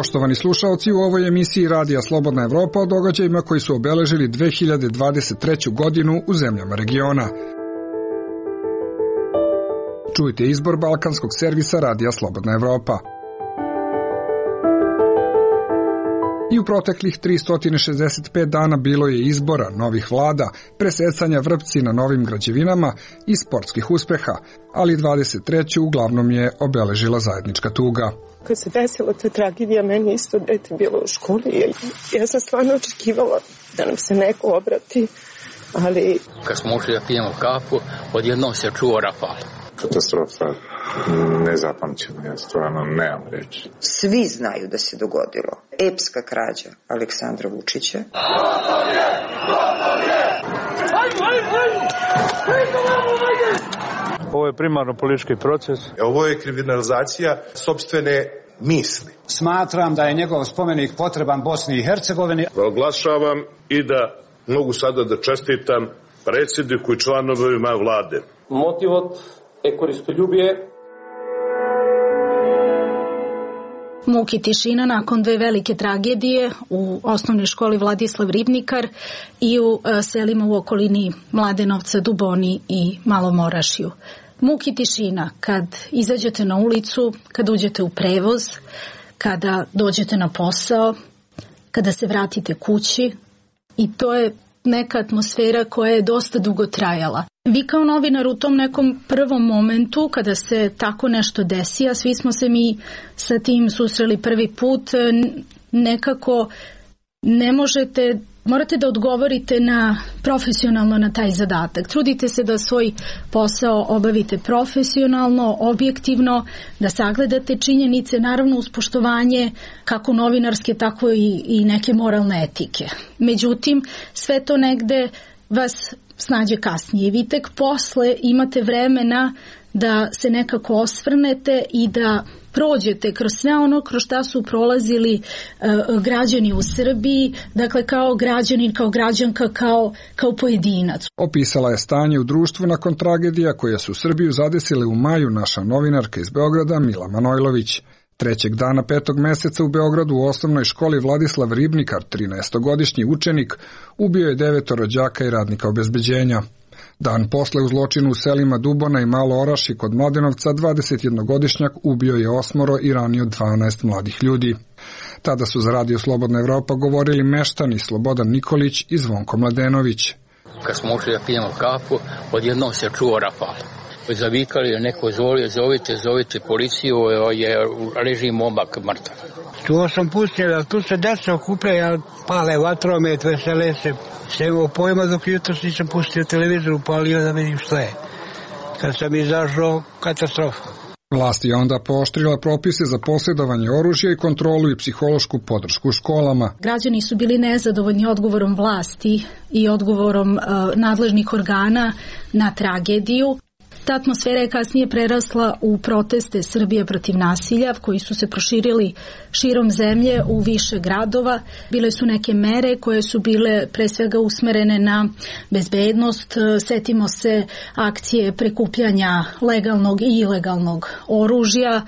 Poštovani slušaoci, u ovoj emisiji Radija Slobodna Evropa o događajima koji su obeležili 2023. godinu u zemljama regiona. Čujte izbor balkanskog servisa Radija Slobodna Evropa. I u proteklih 365 dana bilo je izbora, novih vlada, presecanja vrpci na novim građevinama i sportskih uspeha, ali 23. uglavnom je obeležila zajednička tuga. Kad se desila ta tragedija, meni isto dete bilo u školi. Ja sam stvarno očekivala da nam se neko obrati, ali... Kad smo ušli da pijemo kafu, odjednom se čuo rafal. Katastrofa nezapamćena, ja stvarno nemam reći. Svi znaju da se dogodilo epska krađa Aleksandra Vučića. Ovo je primarno politički proces. Ovo je kriminalizacija sopstvene misli. Smatram da je njegov spomenik potreban Bosni i Hercegovini. Proglašavam i da mogu sada da čestitam predsjedniku i članovima vlade. Motivot je koristoljubije. Muk i tišina nakon dve velike tragedije u osnovnoj školi Vladislav Ribnikar i u selima u okolini Mladenovca, Duboni i Malom Orašju. Muk i tišina kad izađete na ulicu, kad uđete u prevoz, kada dođete na posao, kada se vratite kući, i to je neka atmosfera koja je dosta dugo trajala. Vi kao novinar u tom nekom prvom momentu kada se tako nešto desi, a svi smo se mi sa tim susreli prvi put, nekako ne možete, morate da odgovorite profesionalno na taj zadatak. Trudite se da svoj posao obavite profesionalno, objektivno, da sagledate činjenice, naravno uz poštovanje kako novinarske, tako i neke moralne etike. Međutim, sve to negde vas snađe kasnije. Vi tek posle imate vremena da se nekako osvrnete i da prođete kroz sve ono kroz šta su prolazili građani u Srbiji, dakle kao građanin, kao građanka, kao pojedinac. Opisala je stanje u društvu nakon tragedija koje su Srbiju zadesile u maju naša novinarka iz Beograda Mila Manojlović. Trećeg dana 5. meseca u Beogradu u osnovnoj školi Vladislav Ribnikar, 13-godišnji učenik, ubio je 9 đaka i radnika obezbeđenja. Dan posle u zločinu u selima Dubona i Malo Orašje kod Mladenovca 21-godišnjak ubio je 8 i ranio 12 mladih ljudi. Tada su za Radio Slobodna Evropa govorili meštani Slobodan Nikolić i Zvonko Mladenović. Kad smo ušli da pijemo kafu, odjednom se čuo rafal. Zavikali, neko zovite policiju, leži momak mrtav. Čuo sam pustio, tu se deca okupljaju, pale vatromet, vesele se. Sve imao pojma dok jutro nisam pustio televizor, upalio da vidim što je. Kad sam izašao, katastrofa. Vlast je onda pooštrila propise za posjedovanje oružja i kontrolu i psihološku podršku školama. Građani su bili nezadovoljni odgovorom vlasti i odgovorom nadležnih organa na tragediju. Ta atmosfera je kasnije prerasla u proteste Srbije protiv nasilja koji su se proširili širom zemlje u više gradova. Bile su neke mere koje su bile pre svega usmerene na bezbednost. Setimo se akcije prikupljanja legalnog i ilegalnog oružja,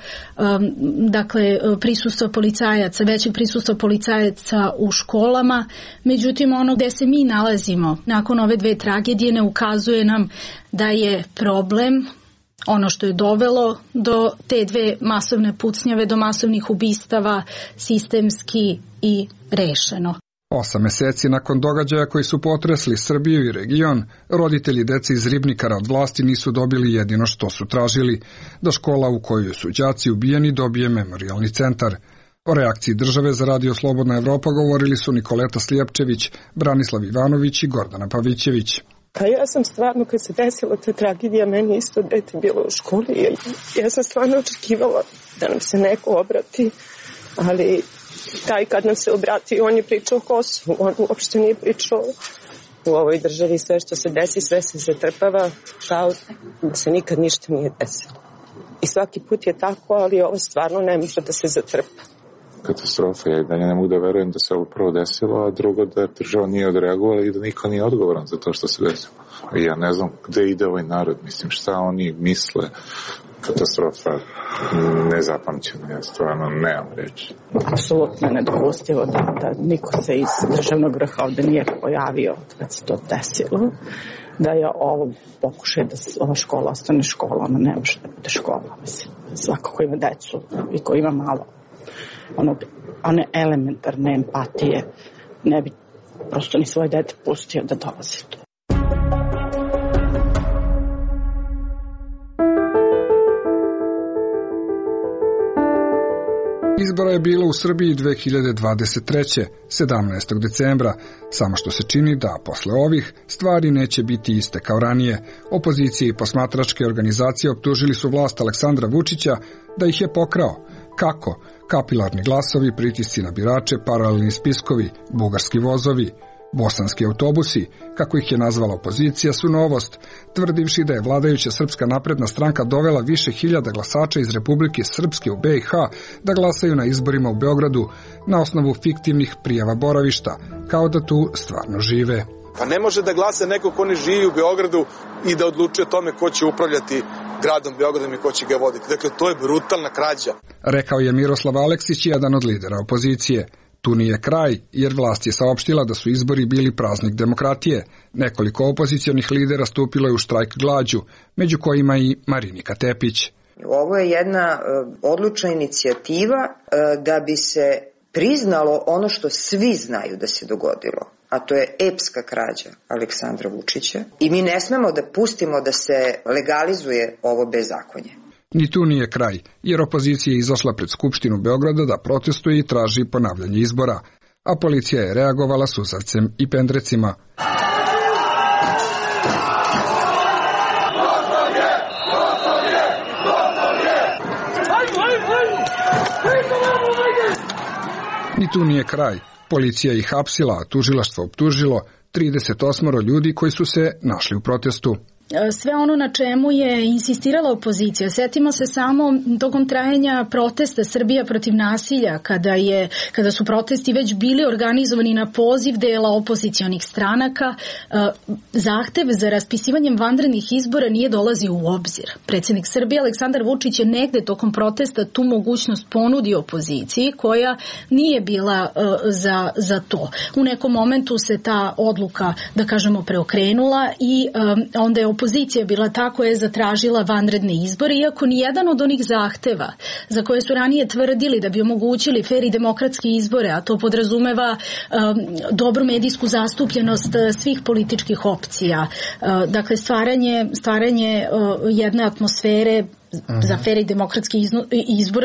dakle prisustva policajaca, većeg prisustva policajaca u školama. Međutim, ono gde se mi nalazimo nakon ove dve tragedije ne ukazuje nam da je problem ono što je dovelo do te dve masovne pucnjave, do masovnih ubistava, sistemski i rešeno. 8 meseci nakon događaja koji su potresli Srbiju i region, roditelji dece iz Ribnikara od vlasti nisu dobili jedino što su tražili, da škola u kojoj su đaci ubijeni dobije memorijalni centar. O reakciji države za Radio Slobodna Evropa govorili su Nikoleta Slijepčević, Branislav Ivanović i Gordana Pavićević. Pa ja sam stvarno, kad se desila ta tragedija, meni isto dete bilo u školi. Ja sam stvarno očekivala da nam se neko obrati, ali taj kad nam se obrati, on je pričao o Kosovu, on uopšte nije pričao u ovoj državi. Sve što se desi, sve se zatrpava kao da se nikad ništa nije desilo. I svaki put je tako, ali ovo stvarno ne može da se zatrpa. Katastrofa. Ja i dalje ne mogu da verujem da se ovo prvo desilo, a drugo da država nije odreagovala i da niko nije odgovoran za to što se desilo. I ja ne znam gde ide ovaj narod, mislim šta oni misle, katastrofa nezapamćena, ja stvarno nemam reći. Apsolutno nedopustivo da niko se iz državnog vrha ovde nije pojavio kad se to desilo, da je ovo pokušaj da ova škola ostane škola, ona ne može da bude škola, mislim. Svako ko ima decu i ko ima malo one elementarne empatije ne bi prosto ni svoje dete pustio da dolazi tu. Izbora je bilo u Srbiji 2023. 17. decembra, samo što se čini da posle ovih stvari neće biti iste kao ranije. Opozicije i posmatračke organizacije optužili su vlast Aleksandra Vučića da ih je pokrao. Kako? Kapilarni glasovi, pritisci na birače, paralelni spiskovi, bugarski vozovi, bosanski autobusi, kako ih je nazvala opozicija, su novost, tvrdivši da je vladajuća Srpska napredna stranka dovela više hiljada glasača iz Republike Srpske u BiH da glasaju na izborima u Beogradu na osnovu fiktivnih prijava boravišta, kao da tu stvarno žive. Pa ne može da glasa neko ko ne živi u Beogradu i da odlučuje o tome ko će upravljati gradom Beogradom i ko će ga voditi. Dakle, to je brutalna krađa. Rekao je Miroslav Aleksić, jedan od lidera opozicije. Tu nije kraj, jer vlast je saopštila da su izbori bili praznik demokratije. Nekoliko opozicionih lidera stupilo je u štrajk glađu, među kojima i Marinika Tepić. Ovo je jedna odlučna inicijativa da bi se priznalo ono što svi znaju da se dogodilo, a to je epska krađa Aleksandra Vučića. I mi ne smemo da pustimo da se legalizuje ovo bezakonje. Ni tu nije kraj, jer opozicija je izašla pred Skupštinu Beograda da protestuje i traži ponavljanje izbora, a policija je reagovala suzavcem i pendrecima. Ni tu nije kraj. Policija ih hapsila, a tužilaštvo optužilo 38 ljudi koji su se našli u protestu. Sve ono na čemu je insistirala opozicija. Setimo se samo tokom trajanja protesta Srbija protiv nasilja, kada su protesti već bili organizovani na poziv dela opozicionih stranaka, zahtev za raspisivanjem vanrednih izbora nije dolazio u obzir. Predsjednik Srbije Aleksandar Vučić je negde tokom protesta tu mogućnost ponudio opoziciji koja nije bila za to. U nekom momentu se ta odluka, da kažemo, preokrenula i onda je opozicija bila ta koja je zatražila vanredne izbore, iako ni jedan od onih zahteva za koje su ranije tvrdili da bi omogućili fer i demokratski izbore, a to podrazumeva dobru medijsku zastupljenost svih političkih opcija, dakle stvaranje jedne atmosfere za fer i demokratske izbore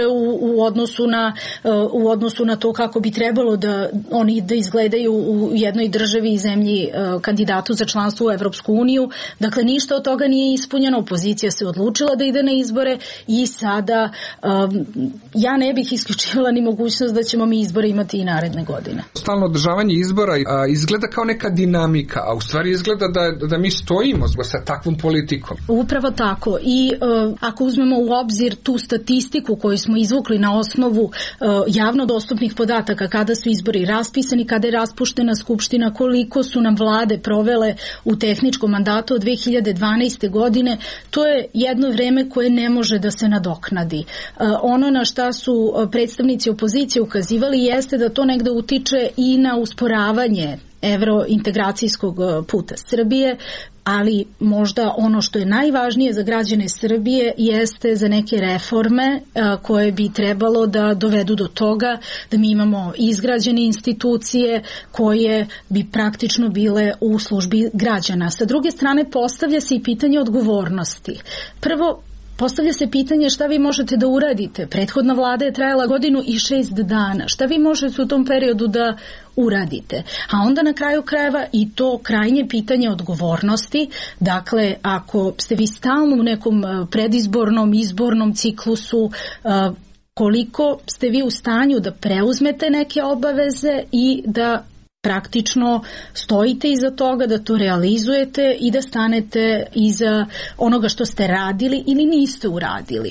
u odnosu na to kako bi trebalo da oni da izgledaju u jednoj državi i zemlji kandidatu za članstvo u Evropsku uniju. Dakle, ništa od toga nije ispunjeno. Opozicija se odlučila da ide na izbore i sada ja ne bih isključivala ni mogućnost da ćemo mi izbore imati i naredne godine. Stalno održavanje izbora izgleda kao neka dinamika, a u stvari izgleda da mi stojimo sa takvom politikom. Upravo tako. I ako uzmemo u obzir tu statistiku koju smo izvukli na osnovu javno dostupnih podataka, kada su izbori raspisani, kada je raspuštena Skupština, koliko su nam vlade provele u tehničkom mandatu od 2012. godine, to je jedno vreme koje ne može da se nadoknadi. Ono na šta su predstavnici opozicije ukazivali jeste da to negde utiče i na usporavanje evrointegracijskog puta Srbije, ali možda ono što je najvažnije za građane Srbije jeste za neke reforme koje bi trebalo da dovedu do toga da mi imamo izgrađene institucije koje bi praktično bile u službi građana. Sa druge strane, postavlja se i pitanje odgovornosti. Prvo, postavlja se pitanje šta vi možete da uradite. Prethodna vlada je trajala 1 i 6 dana. Šta vi možete u tom periodu da uradite? A onda na kraju krajeva i to krajnje pitanje odgovornosti. Dakle, ako ste vi stalno u nekom predizbornom, izbornom ciklusu, koliko ste vi u stanju da preuzmete neke obaveze i da praktično stojite iza toga, da to realizujete i da stanete iza onoga što ste radili ili niste uradili.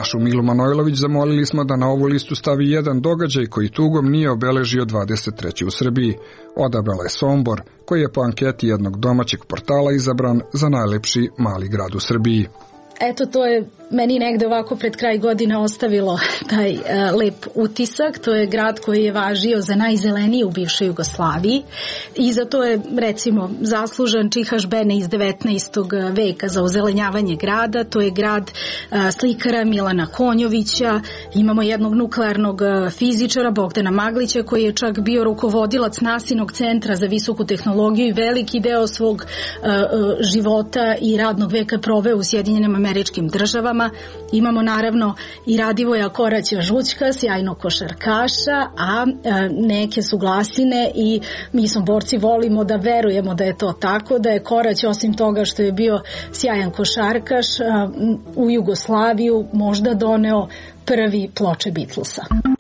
Našu Milu Manojlović zamolili smo da na ovu listu stavi jedan događaj koji tugom nije obeležio 23. u Srbiji. Odabrala je Sombor, koji je po anketi jednog domaćeg portala izabran za najlepši mali grad u Srbiji. Eto, to je meni negde ovako pred kraj godine ostavilo taj lep utisak. To je grad koji je važio za najzeleniji u bivšoj Jugoslaviji i za to je, recimo, zaslužan Čihaš Bene iz 19. veka za ozelenjavanje grada. To je grad slikara Milana Konjovića. Imamo jednog nuklearnog fizičara Bogdana Maglića koji je čak bio rukovodilac Nasinog centra za visoku tehnologiju i veliki deo svog života i radnog veka proveo u Sjedinjenim Američkim Državama. Imamo naravno i Radivoja Koraća Žućka, sjajnog košarkaša, a neke su glasine i mi Somborci volimo da verujemo da je to tako, da je Korać osim toga što je bio sjajan košarkaš u Jugoslaviju možda doneo prvi ploče Beatlesa.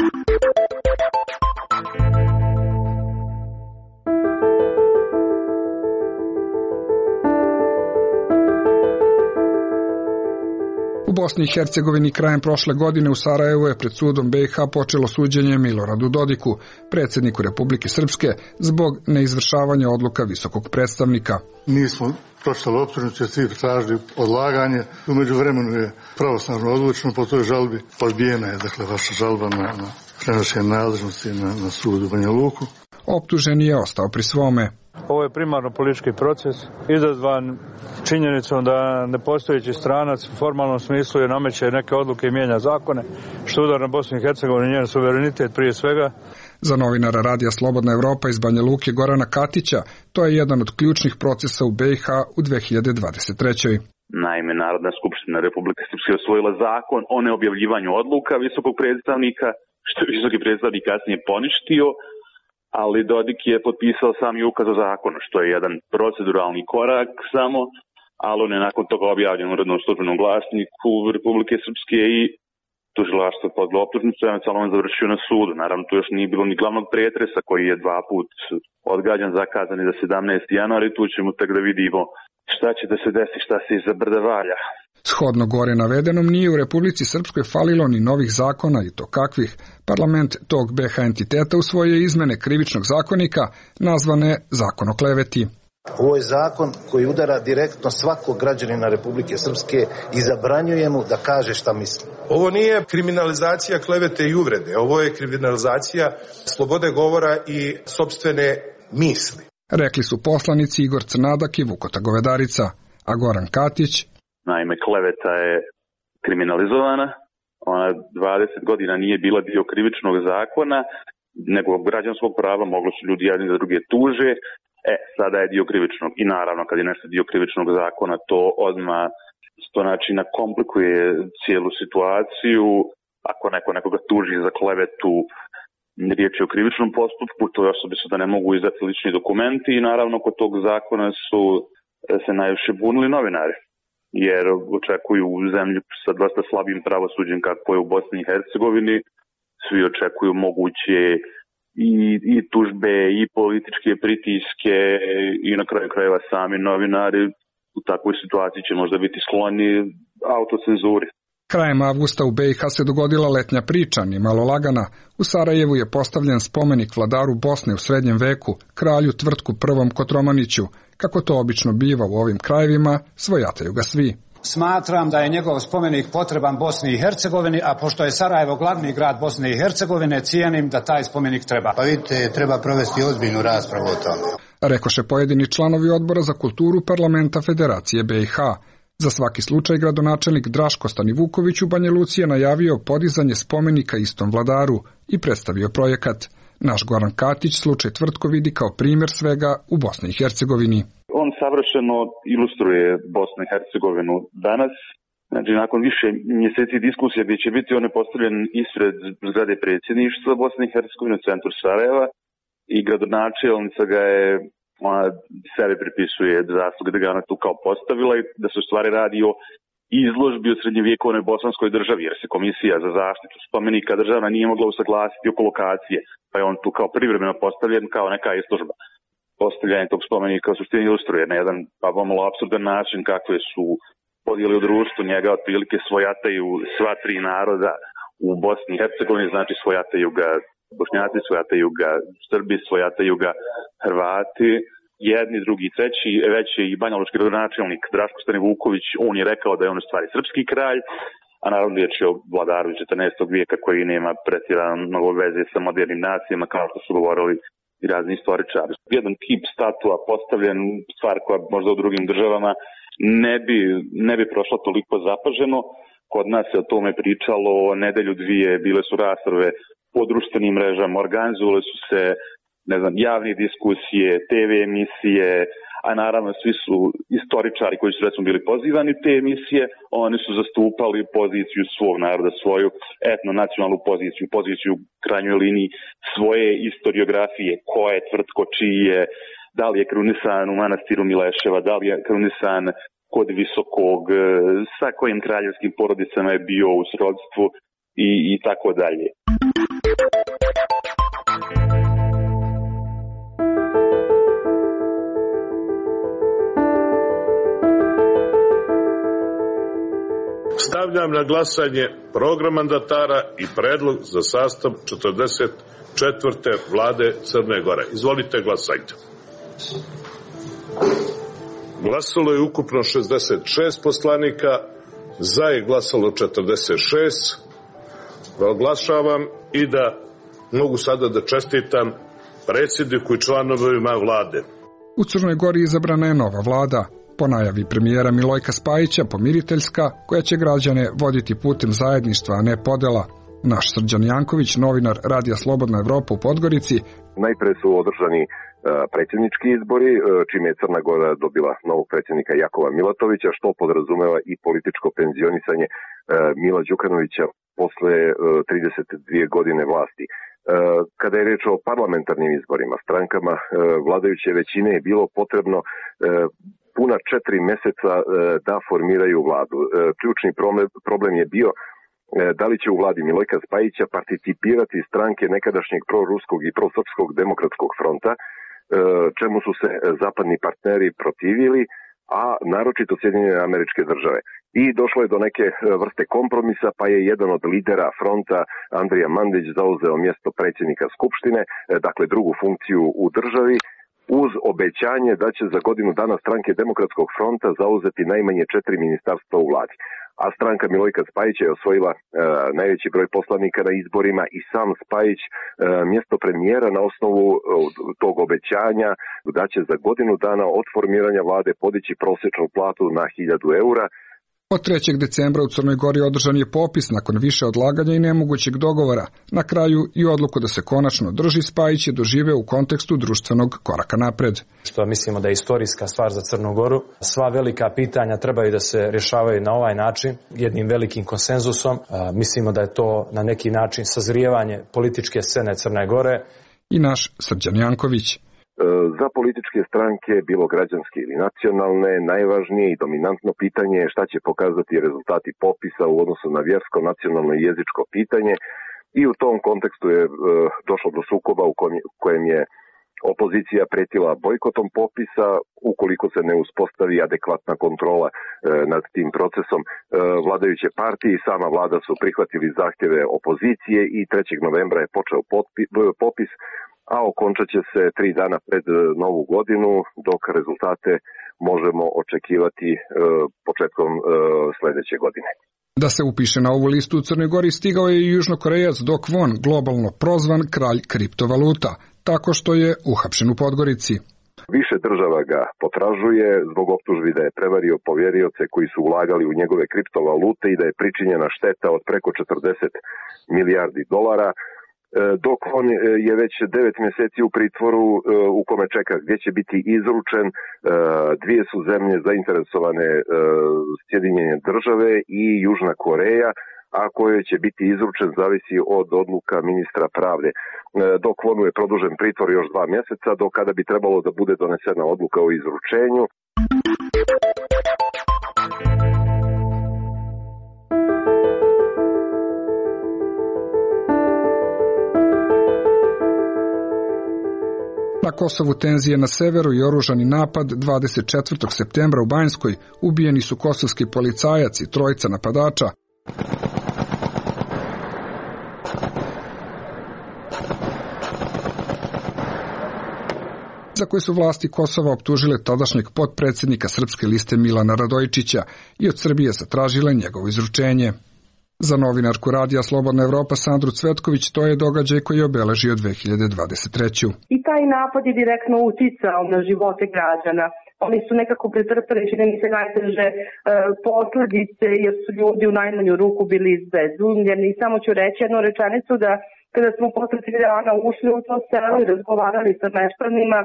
U Bosni i Hercegovini krajem prošle godine u Sarajevu je pred sudom BiH počelo suđenje Miloradu Dodiku, predsjedniku Republike Srpske, zbog neizvršavanja odluka visokog predstavnika. Mi smo pročitali optužnicu, svi tražili odlaganje. U međuvremenu je pravosnažno odlučeno po toj žalbi. Odbijena je, dakle, vaša žalba na prenošenje nadležnosti na sudu u Banja Luku. Optuženi je ostao pri svome. Ovo je primarno politički proces, izazvan činjenicom da nepostojeći stranac u formalnom smislu je nameće neke odluke i mijenja zakone, što udar na Bosnu i Hercegovinu i njen suverenitet prije svega. Za novinara Radija Slobodna Evropa iz Banja Luke Gorana Katića, to je jedan od ključnih procesa u BiH u 2023. Naime, Narodna skupština Republike Srpske osvojila zakon o neobjavljivanju odluka visokog predstavnika, što je visoki predstavnik kasnije poništio, ali Dodik je potpisao sami ukaz o zakonu, što je jedan proceduralni korak samo, ali on je nakon toga objavljen u Urednom službenom glasniku Republike Srpske i tužilaštvo podlo optužnicu, eventualno on završio na sudu. Naravno, tu još nije bilo ni glavnog pretresa koji je 2 put odgađan, zakazan za 17. januar i tu ćemo tek da vidimo šta će da se desi, šta se iza brda valja. Shodno gore navedenom nije u Republici Srpskoj falilo ni novih zakona i to kakvih. Parlament tog BiH entiteta usvojio izmene krivičnog zakonika nazvane Zakon o kleveti. Ovo je zakon koji udara direktno svakog građanina Republike Srpske i zabranjuje mu da kaže šta misli. Ovo nije kriminalizacija klevete i uvrede, ovo je kriminalizacija slobode govora i sopstvene misli. Rekli su poslanici Igor Crnadak i Vukota Govedarica, a Goran Katić. Naime, kleveta je kriminalizovana, ona 20 godina nije bila dio krivičnog zakona, nego građanskog prava, mogli su ljudi jedni da druge tuže, sada je dio krivičnog. I naravno, kad je nešto dio krivičnog zakona, to odmah komplikuje cijelu situaciju. Ako nekoga tuži za klevetu, riječ je o krivičnom postupku, toj osobi su da ne mogu izdati lični dokumenti i naravno kod tog zakona su se najviše bunili novinari, jer očekuju zemlju sa dosta slabim pravosuđem kako je u Bosni i Hercegovini, svi očekuju moguće i tužbe i političke pritiske i na kraju krajeva sami novinari u takvoj situaciji će možda biti skloni autocenzuri. Krajem avgusta u BiH se dogodila letnja priča, ni malo lagana. U Sarajevu je postavljen spomenik vladaru Bosne u srednjem veku, kralju Tvrtku I. Kotromaniću. Kako to obično biva u ovim krajevima, svojataju ga svi. Smatram da je njegov spomenik potreban Bosni i Hercegovini, a pošto je Sarajevo glavni grad Bosne i Hercegovine, cijenim da taj spomenik treba. Pa vidite, treba provesti ozbiljnu raspravu o tome. Rekoše pojedini članovi odbora za kulturu parlamenta Federacije BiH. Za svaki slučaj gradonačelnik Draško Stanivuković u Banja Luci je najavio podizanje spomenika istom vladaru i predstavio projekat. Naš Goran Katić slučaj Tvrtko vidi kao primjer svega u Bosni i Hercegovini. On savršeno ilustruje Bosnu i Hercegovinu danas. Znači, nakon više mjeseci diskusije gdje će biti on je postavljen ispred zgrade predsjedništva Bosne i Hercegovine u centru Sarajeva i gradonačelnica ga je, ona sebi pripisuje zasluge da ga ona tu kao postavila i da se u stvari radi o izložbi o srednjovjekovnoj bosanskoj državi, jer se komisija za zaštitu spomenika državna nije mogla usaglasiti oko lokacije, pa je on tu kao privremeno postavljen kao neka izložba. Postavljanje tog spomenika u suštini ilustruje na jedan pomalo apsurdan način kakve su podijeli u društvu, njega otprilike svojataju sva tri naroda u Bosni i Hercegovini, znači svojataju ga Bošnjaci, svojataju ga Srbi, svojataju ga Hrvati, jedni, drugi, treći, već je i banjalučki gradonačelnik Draško Stanivuković, on je rekao da je on u stvari srpski kralj, a naravno riječ je o vladaru 14. vijeka koji nema pretjerano veze sa modernim nacijama, kao što su govorili i razni istoričari. Jedan kip statua postavljen, stvar koja možda u drugim državama ne bi prošla toliko zapaženo. Kod nas se o tome pričalo, nedelju dvije bile su rasprave po društvenim mrežama, organizovale su se javne diskusije, TV emisije, a naravno svi su istoričari koji su recimo bili pozivani u te emisije, oni su zastupali poziciju svog naroda, svoju etnonacionalnu poziciju u krajnjoj liniji svoje istoriografije, ko je tvrtko, čiji je, da li je krunisan u manastiru Mileševa, da li je krunisan kod Visokog, sa kojim kraljevskim porodicama je bio u srodstvu i tako dalje. Stavljam na glasanje program mandatara i predlog za sastav 44. vlade Crne Gore. Izvolite, glasajte. Glasalo je ukupno 66 poslanika, za je glasalo 46. Oglašavam i da mogu sada da čestitam predsjedniku i članovima vlade. U Crnoj Gori izabrana je nova vlada. Po najavi premijera Milojka Spajića, pomiriteljska, koja će građane voditi putem zajedništva, a ne podela. Naš Srđan Janković, novinar Radija Slobodna Evropa u Podgorici. Najpre su održani predsjednički izbori, čime je Crna Gora dobila novog predsjednika Jakova Milatovića, što podrazumeva i političko penzionisanje Mila Đukanovića posle 32 godine vlasti. Kada je reč o parlamentarnim izborima, strankama vladajuće većine je bilo potrebno puna 4 meseca da formiraju vladu. Ključni problem je bio da li će u vladi Milojka Spajića participirati stranke nekadašnjeg proruskog i prosrpskog demokratskog fronta, čemu su se zapadni partneri protivili, a naročito Sjedinjene Američke Države. I došlo je do neke vrste kompromisa, pa je jedan od lidera fronta, Andrija Mandić, zauzeo mjesto predsjednika Skupštine, dakle drugu funkciju u državi, uz obećanje da će za godinu dana stranke Demokratskog fronta zauzeti najmanje 4 ministarstva u vladi. A stranka Milojka Spajića je osvojila najveći broj poslanika na izborima i sam Spajić mjesto premijera na osnovu tog obećanja da će za godinu dana od formiranja vlade podići prosječnu platu na 1000 eura. Od 3. decembra u Crnoj Gori održan je popis nakon više odlaganja i nemogućeg dogovora. Na kraju i odluku da se konačno drži Spajić je doživeo u kontekstu društvenog koraka napred. Što mislimo da je istorijska stvar za Crnu Goru. Sva velika pitanja trebaju da se rješavaju na ovaj način, jednim velikim konsenzusom. Mislimo da je to na neki način sazrijevanje političke scene Crne Gore. I naš Srđan Janković. Za političke stranke, bilo građanske ili nacionalne, najvažnije i dominantno pitanje je šta će pokazati rezultati popisa u odnosu na vjersko, nacionalno i jezičko pitanje i u tom kontekstu je došlo do sukoba u kojem je opozicija pretila bojkotom popisa ukoliko se ne uspostavi adekvatna kontrola nad tim procesom. Vladajuće partije i sama vlada su prihvatili zahtjeve opozicije i 3. novembra je počeo popis, a okončat će se 3 dana pred Novu godinu, dok rezultate možemo očekivati početkom sljedeće godine. Da se upiše na ovu listu u Crnoj Gori stigao je i Južnokorejac Do Kwon, globalno prozvan kralj kriptovaluta, tako što je uhapšen u Podgorici. Više država ga potražuje zbog optužbi da je prevario povjerioce koji su ulagali u njegove kriptovalute i da je pričinjena šteta od preko 40 milijardi dolara. Dok on je već 9 mjeseci u pritvoru u kome čeka gdje će biti izručen. Dvije su zemlje zainteresovane, Sjedinjene Države i Južna Koreja, a koje će biti izručen zavisi od odluka ministra pravde. Dok Kwonu je produžen pritvor još 2 mjeseca, do kada bi trebalo da bude donesena odluka o izručenju. Kosovu tenzije na severu i oružani napad 24. septembra u Banjskoj ubijeni su kosovski policajac i trojica napadača. Za koje su vlasti Kosova optužile tadašnjeg potpredsjednika Srpske liste Milana Radojičića i od Srbije zatražile njegovo izručenje. Za novinarku Radija Slobodna Evropa Sandru Cvetković to je događaj koji je obeležio 2023. I taj napad je direktno uticao na živote građana. Oni su nekako pretrpeli, čini mi se, najteže posledice, jer su ljudi u najmanju ruku bili izbezumljeni. I samo ću reći jednu rečenicu da kada smo posle 3 dana ušli u to selo i razgovarali sa meštanima,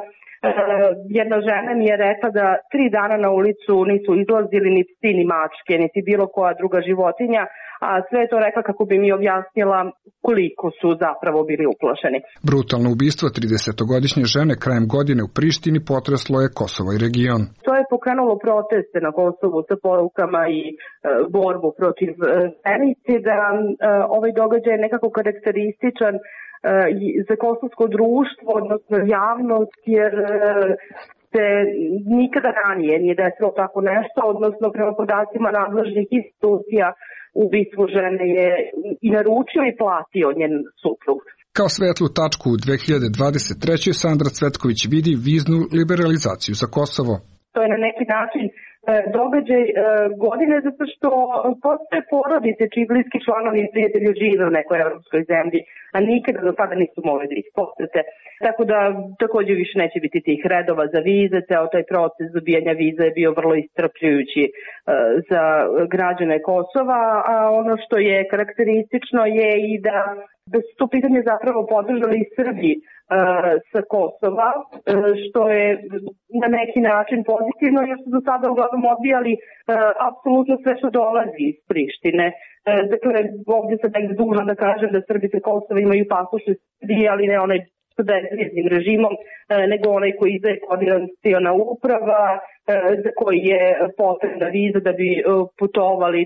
jedna žena mi je rekla da 3 dana na ulicu nisu izlazili ni psi, ni mačke, niti bilo koja druga životinja, a sve je to rekla kako bi mi objasnila koliko su zapravo bili uplašeni. Brutalno ubistvo 30-godišnje žene krajem godine u Prištini potreslo je Kosovo i region. To je pokrenulo proteste na Kosovu sa porukama i borbu protiv femicida. Ovaj događaj je nekako karakterističan za kosovsko društvo, odnosno javnost, jer se nikada ranije nije desilo tako nešto, odnosno prema podacima nadležnih institucija ubistvo žene je i naručio i platio njen suprug. Kao svetlu tačku u 2023. Sandra Cvetković vidi viznu liberalizaciju za Kosovo. To je na neki način događaj godine zato što postoje porodice čiji bliski članovi i prijatelji žive u nekoj evropskoj zemlji, a nikada do sada nisu mogli da ih posete. Tako da također više neće biti tih redova za vize, ceo taj proces dobijanja viza je bio vrlo iscrpljujući za građane Kosova, a ono što je karakteristično je i da su to pitanje zapravo podržali i Srbi sa Kosova, što je na neki način pozitivno, jer su do sada uglavnom odbijali apsolutno sve što dolazi iz Prištine. Dakle, ovdje sad nekde dužno da kažem da Srbi sa Kosova imaju pasoše Srbije, ali ne onaj sa bezviznim režimom, nego onaj koji izdaje koordinaciona uprava, za koji je potrebna viza da bi putovali.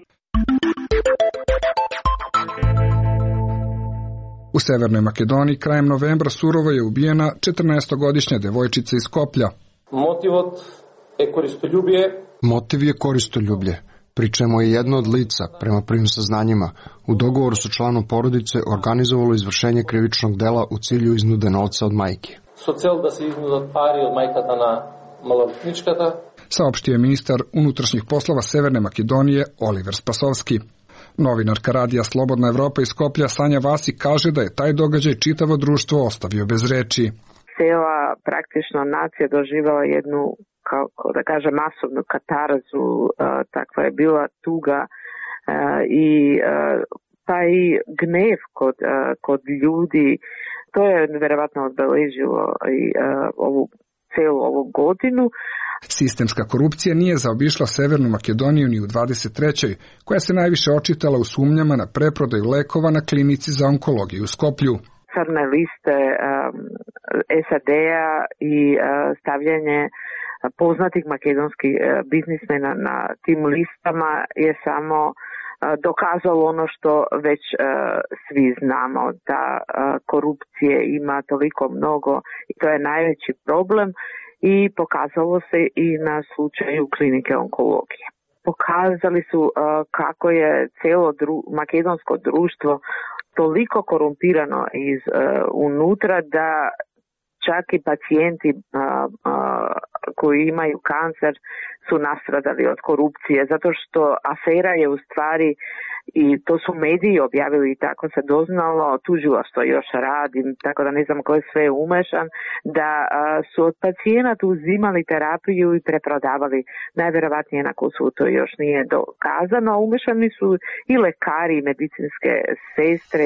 U Severnoj Makedoniji krajem novembra surovo je ubijena 14-godišnja devojčica iz Skoplja. Motiv je koristoljublje, pri čemu je jedno od lica, prema prvim saznanjima, u dogovoru sa članom porodice organizovalo izvršenje krivičnog dela u cilju iznude novca od majke. Saopštio je ministar unutrašnjih poslova Severne Makedonije Oliver Spasovski. Novinarka Radija Slobodna Evropa iz Skoplja Sanja Vasi kaže da je taj događaj čitavo društvo ostavio bez reči. Cijela praktično nacija doživjela jednu, kako da kažem, masovnu katarzu, takva je bila tuga i taj gnev kod ljudi, to je vjerovatno obeležilo i celu ovu godinu. Sistemska korupcija nije zaobišla Severnu Makedoniju ni u 23. koja se najviše očitala u sumnjama na preprodaju lekova na klinici za onkologiju u Skoplju. Crne liste SAD-a i stavljanje poznatih makedonskih biznismena na tim listama je samo dokazalo ono što već svi znamo, da korupcije ima toliko mnogo i to je najveći problem. I pokazalo se i na slučaju klinike onkologije. Pokazali su kako je cijelo makedonsko društvo toliko korumpirano unutra da čak i pacijenti koji imaju kancer su nastradali od korupcije, zato što afera je u stvari, i to su mediji objavili i tako se doznalo, tužilaštvo još radi, tako da ne znam ko je sve umešan, da su od pacijenata uzimali terapiju i preprodavali. Najvjerovatnije na Kosovu to još nije dokazano, a umešani su i lekari i medicinske sestre.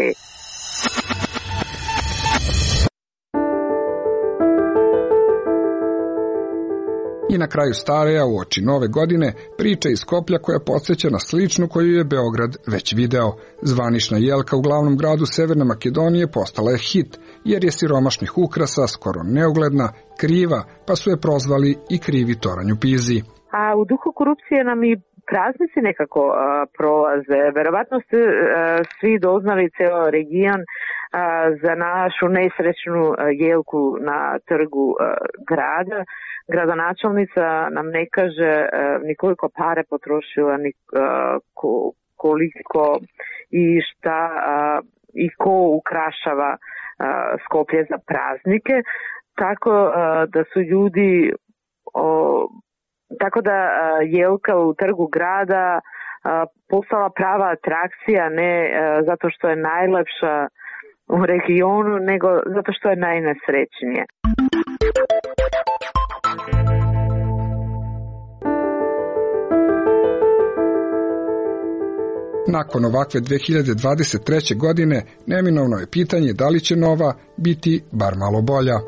I na kraju stareja u oči nove godine priča iz Skoplja koja podsjeća na sličnu koju je Beograd već video. Zvanična jelka u glavnom gradu Severne Makedonije postala je hit, jer je siromašnih ukrasa skoro neugledna, kriva, pa su je prozvali i krivi toranj u Pizi. A u duhu korupcije nam i praznici nekako prolaze. Verovatno ste svi doznali ceo region za našu nesrećnu jelku na trgu grada. Gradonačelnica nam ne kaže ni koliko pare potrošila, ni koliko i šta i ko ukrašava Skoplje za praznike. Tako da su ljudi, tako da jelka u trgu grada postala prava atrakcija, ne zato što je najlepša u regionu, nego zato što je najnesrećnije. Nakon ovakve 2023. godine neminovno je pitanje da li će nova biti bar malo bolja.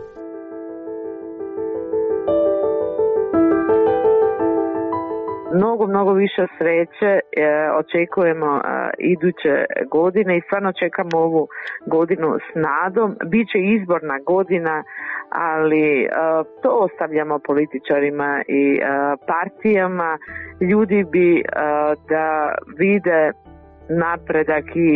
Mnogo više sreće očekujemo iduće godine i stvarno čekamo ovu godinu s nadom. Biće izborna godina, ali to ostavljamo političarima i partijama. Ljudi bi da vide napredak i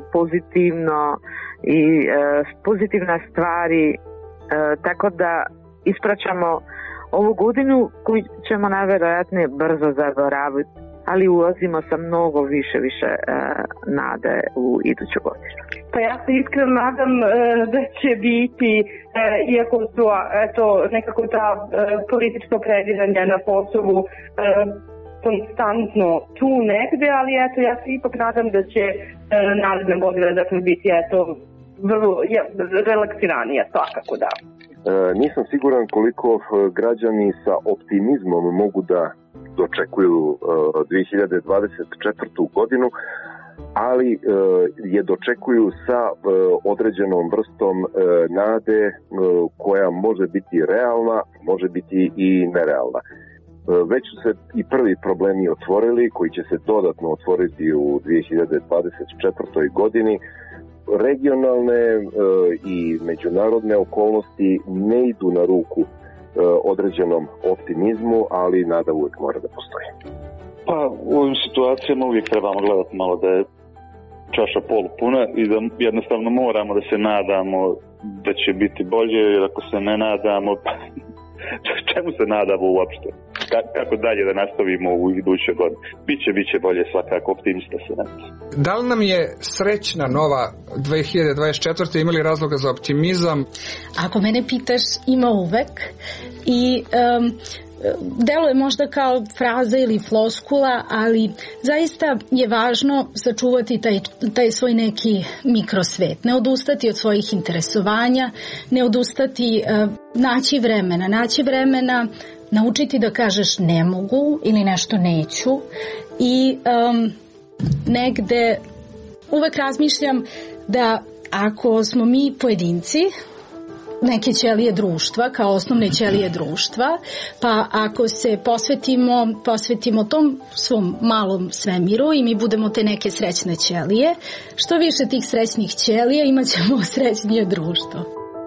pozitivne stvari, tako da ispraćamo ovu godinu koju ćemo najvjerojatnije brzo zaboraviti, ali ulazimo sa mnogo više nade u iduću godinu. Pa ja se iskreno nadam da će biti, iako su nekako ta politička predviđanja na Kosovu konstantno tu negde, ali ja se ipak nadam da će naredna godina biti vrlo relaksiranija, svakako da. Nisam siguran koliko građani sa optimizmom mogu da dočekuju 2024. godinu, ali je dočekuju sa određenom vrstom nade koja može biti realna, može biti i nerealna. Već su se i prvi problemi otvorili, koji će se dodatno otvoriti u 2024. godini. Regionalne i međunarodne okolnosti ne idu na ruku određenom optimizmu, ali nada uvijek mora da postoji. Pa u ovim situacijama uvijek trebamo gledati malo da je čaša polupuna i da jednostavno moramo da se nadamo da će biti bolje, jer ako se ne nadamo, čemu se nadamo uopšte? Kako dalje da nastavimo u idućoj godini? Biće bolje, svakako, optimista se nadam. Da li nam je srećna nova 2024. imali razloga za optimizam? Ako mene pitaš, ima uvek i deluje možda kao fraza ili floskula, ali zaista je važno sačuvati taj svoj neki mikrosvet. Ne odustati od svojih interesovanja, ne odustati, naći vremena, naučiti da kažeš ne mogu ili nešto neću i negde uvek razmišljam da ako smo mi pojedinci, neke ćelije društva, kao osnovne ćelije društva, pa ako se posvetimo tom svom malom svemiru i mi budemo te neke srećne ćelije, što više tih srećnih ćelija imat ćemo srećnije društvo.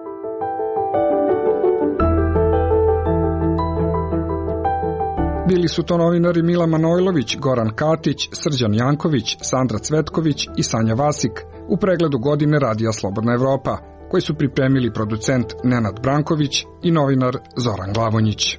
Bili su to novinari Mila Manojlović, Goran Katić, Srđan Janković, Sandra Cvetković i Sanja Vasik u pregledu godine Radija Slobodna Evropa, koji su pripremili producent Nenad Branković i novinar Zoran Glavonjić.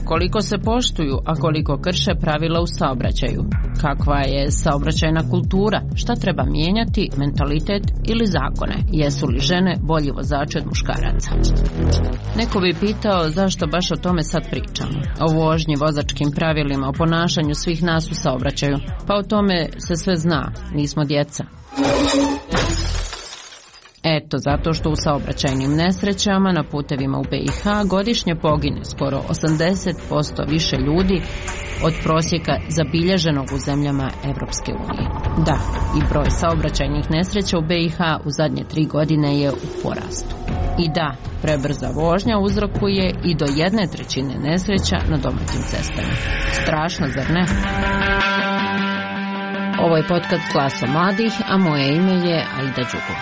koliko se poštuju, a koliko krše pravila u saobraćaju. Kakva je saobraćajna kultura, šta treba mijenjati, mentalitet ili zakone, jesu li žene bolji vozači od muškaraca. Neko bi pitao zašto baš o tome sad pričamo, o vožnji, vozačkim pravilima, o ponašanju svih nas u saobraćaju. Pa o tome se sve zna, nismo djeca. Eto, zato što u saobraćajnim nesrećama na putevima u BiH godišnje pogine skoro 80% više ljudi od prosjeka zabilježenog u zemljama Evropske unije. Da, i broj saobraćajnih nesreća u BiH u zadnje 3 godine je u porastu. I da, prebrza vožnja uzrokuje i do 1/3 nesreća na domaćim cestama. Strašno, zar ne? Ovo je podcast Glasa mladih, a moje ime je Aida Đugov.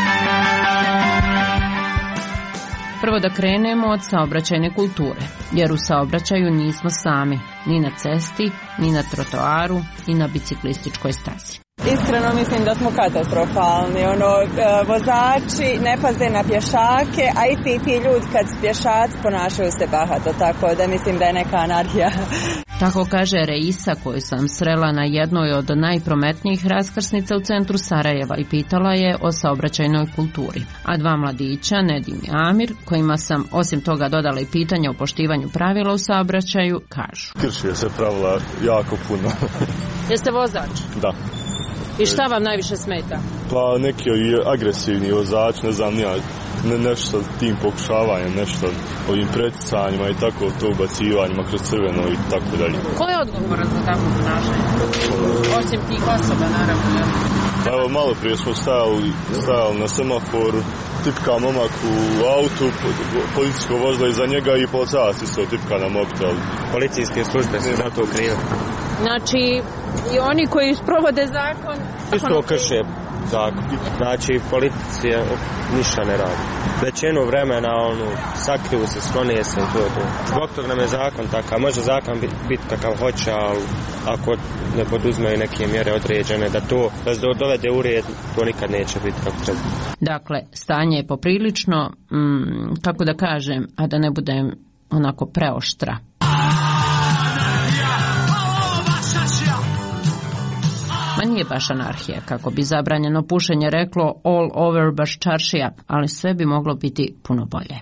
Prvo da krenemo od saobraćajne kulture, jer u saobraćaju nismo sami, ni na cesti, ni na trotoaru, ni na biciklističkoj stazi. Iskreno mislim da smo katastrofalni, vozači ne paze na pješake, a isti ti ljudi kad pješaci ponašaju se bahato, tako da mislim da je neka anarhija. Tako kaže Reisa, koju sam srela na jednoj od najprometnijih raskrsnica u centru Sarajeva i pitala je o saobraćajnoj kulturi. A 2 mladića, Nedim i Amir, kojima sam osim toga dodala i pitanje o poštivanju pravila u saobraćaju, kažu. Krši se pravila jako puno. Jeste vozač? Da. I šta vam najviše smeta? Pa neki agresivni vozač, ne znam ja, nešto tim pokušavanjem, nešto ovim preticanjima i tako to ubacivanjima kroz crveno i tako dalje. Ko je odgovoran za takvo ponašanje? Osim tih osoba, naravno. Pa evo, malo prije smo stajali na semaforu, tipka momak u autu, policijsko vozilo iza njega i policajac isto tipka na mobitel. Policijske službe su za to krive. Znači, i oni koji sprovode zakon... Isto krše zakon. Znači, policija ništa ne radi. Većinu vremena, sakriju se, sklone se i to. Zbog toga nam je zakon takav. Može zakon biti kakav hoće, ali ako ne poduzmeju neke mjere određene, da se dovede u red, to nikad neće biti kako treba. Dakle, stanje je poprilično, kako da kažem, a da ne budem onako preoštra. Ma nije baš anarhija, kako bi zabranjeno pušenje reklo all over baš čaršija, ali sve bi moglo biti puno bolje.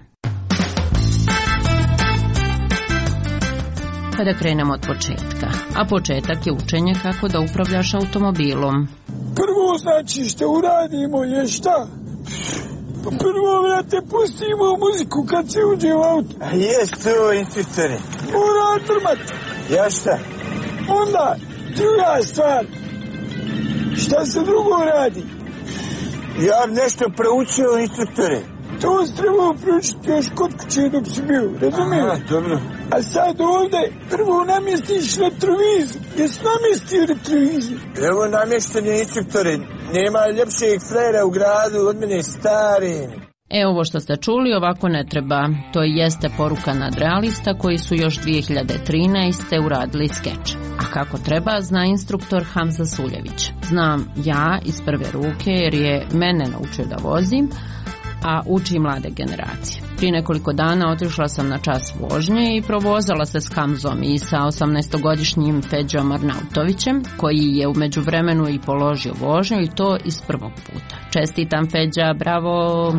Pa da krenemo od početka. A početak je učenje kako da upravljaš automobilom. Prvo znači što uradimo je šta? Prvo, vrate, pustimo muziku kad se uđe u auto. A jes to, instruktore? Mora trmat. Ja šta? Onda, druga stvar. Šta se drugo radi? Ja nešto proučio, instruktore. To si trebao proučiti još kod kuće dok si bio, razumiješ? Aha, dobro. A sad ovdje prvo namjestiš retrovizor. Jesi namjestio retrovizor? Evo namještanje, instruktore. Nema ljepšeg frera u gradu od mene stari. Ovo što ste čuli ovako ne treba. To jeste poruka nadrealista koji su još 2013. uradili skeč. A kako treba zna instruktor Hamza Suljević. Znam ja iz prve ruke jer je mene naučio da vozim, a uči mlade generacije. Prije nekoliko dana otišla sam na čas vožnje i provozala se s Hamzom i sa 18-godišnjim Feđom Arnautovićem, koji je u međuvremenu i položio vožnju i to iz prvog puta. Čestitam, Feđa, bravo!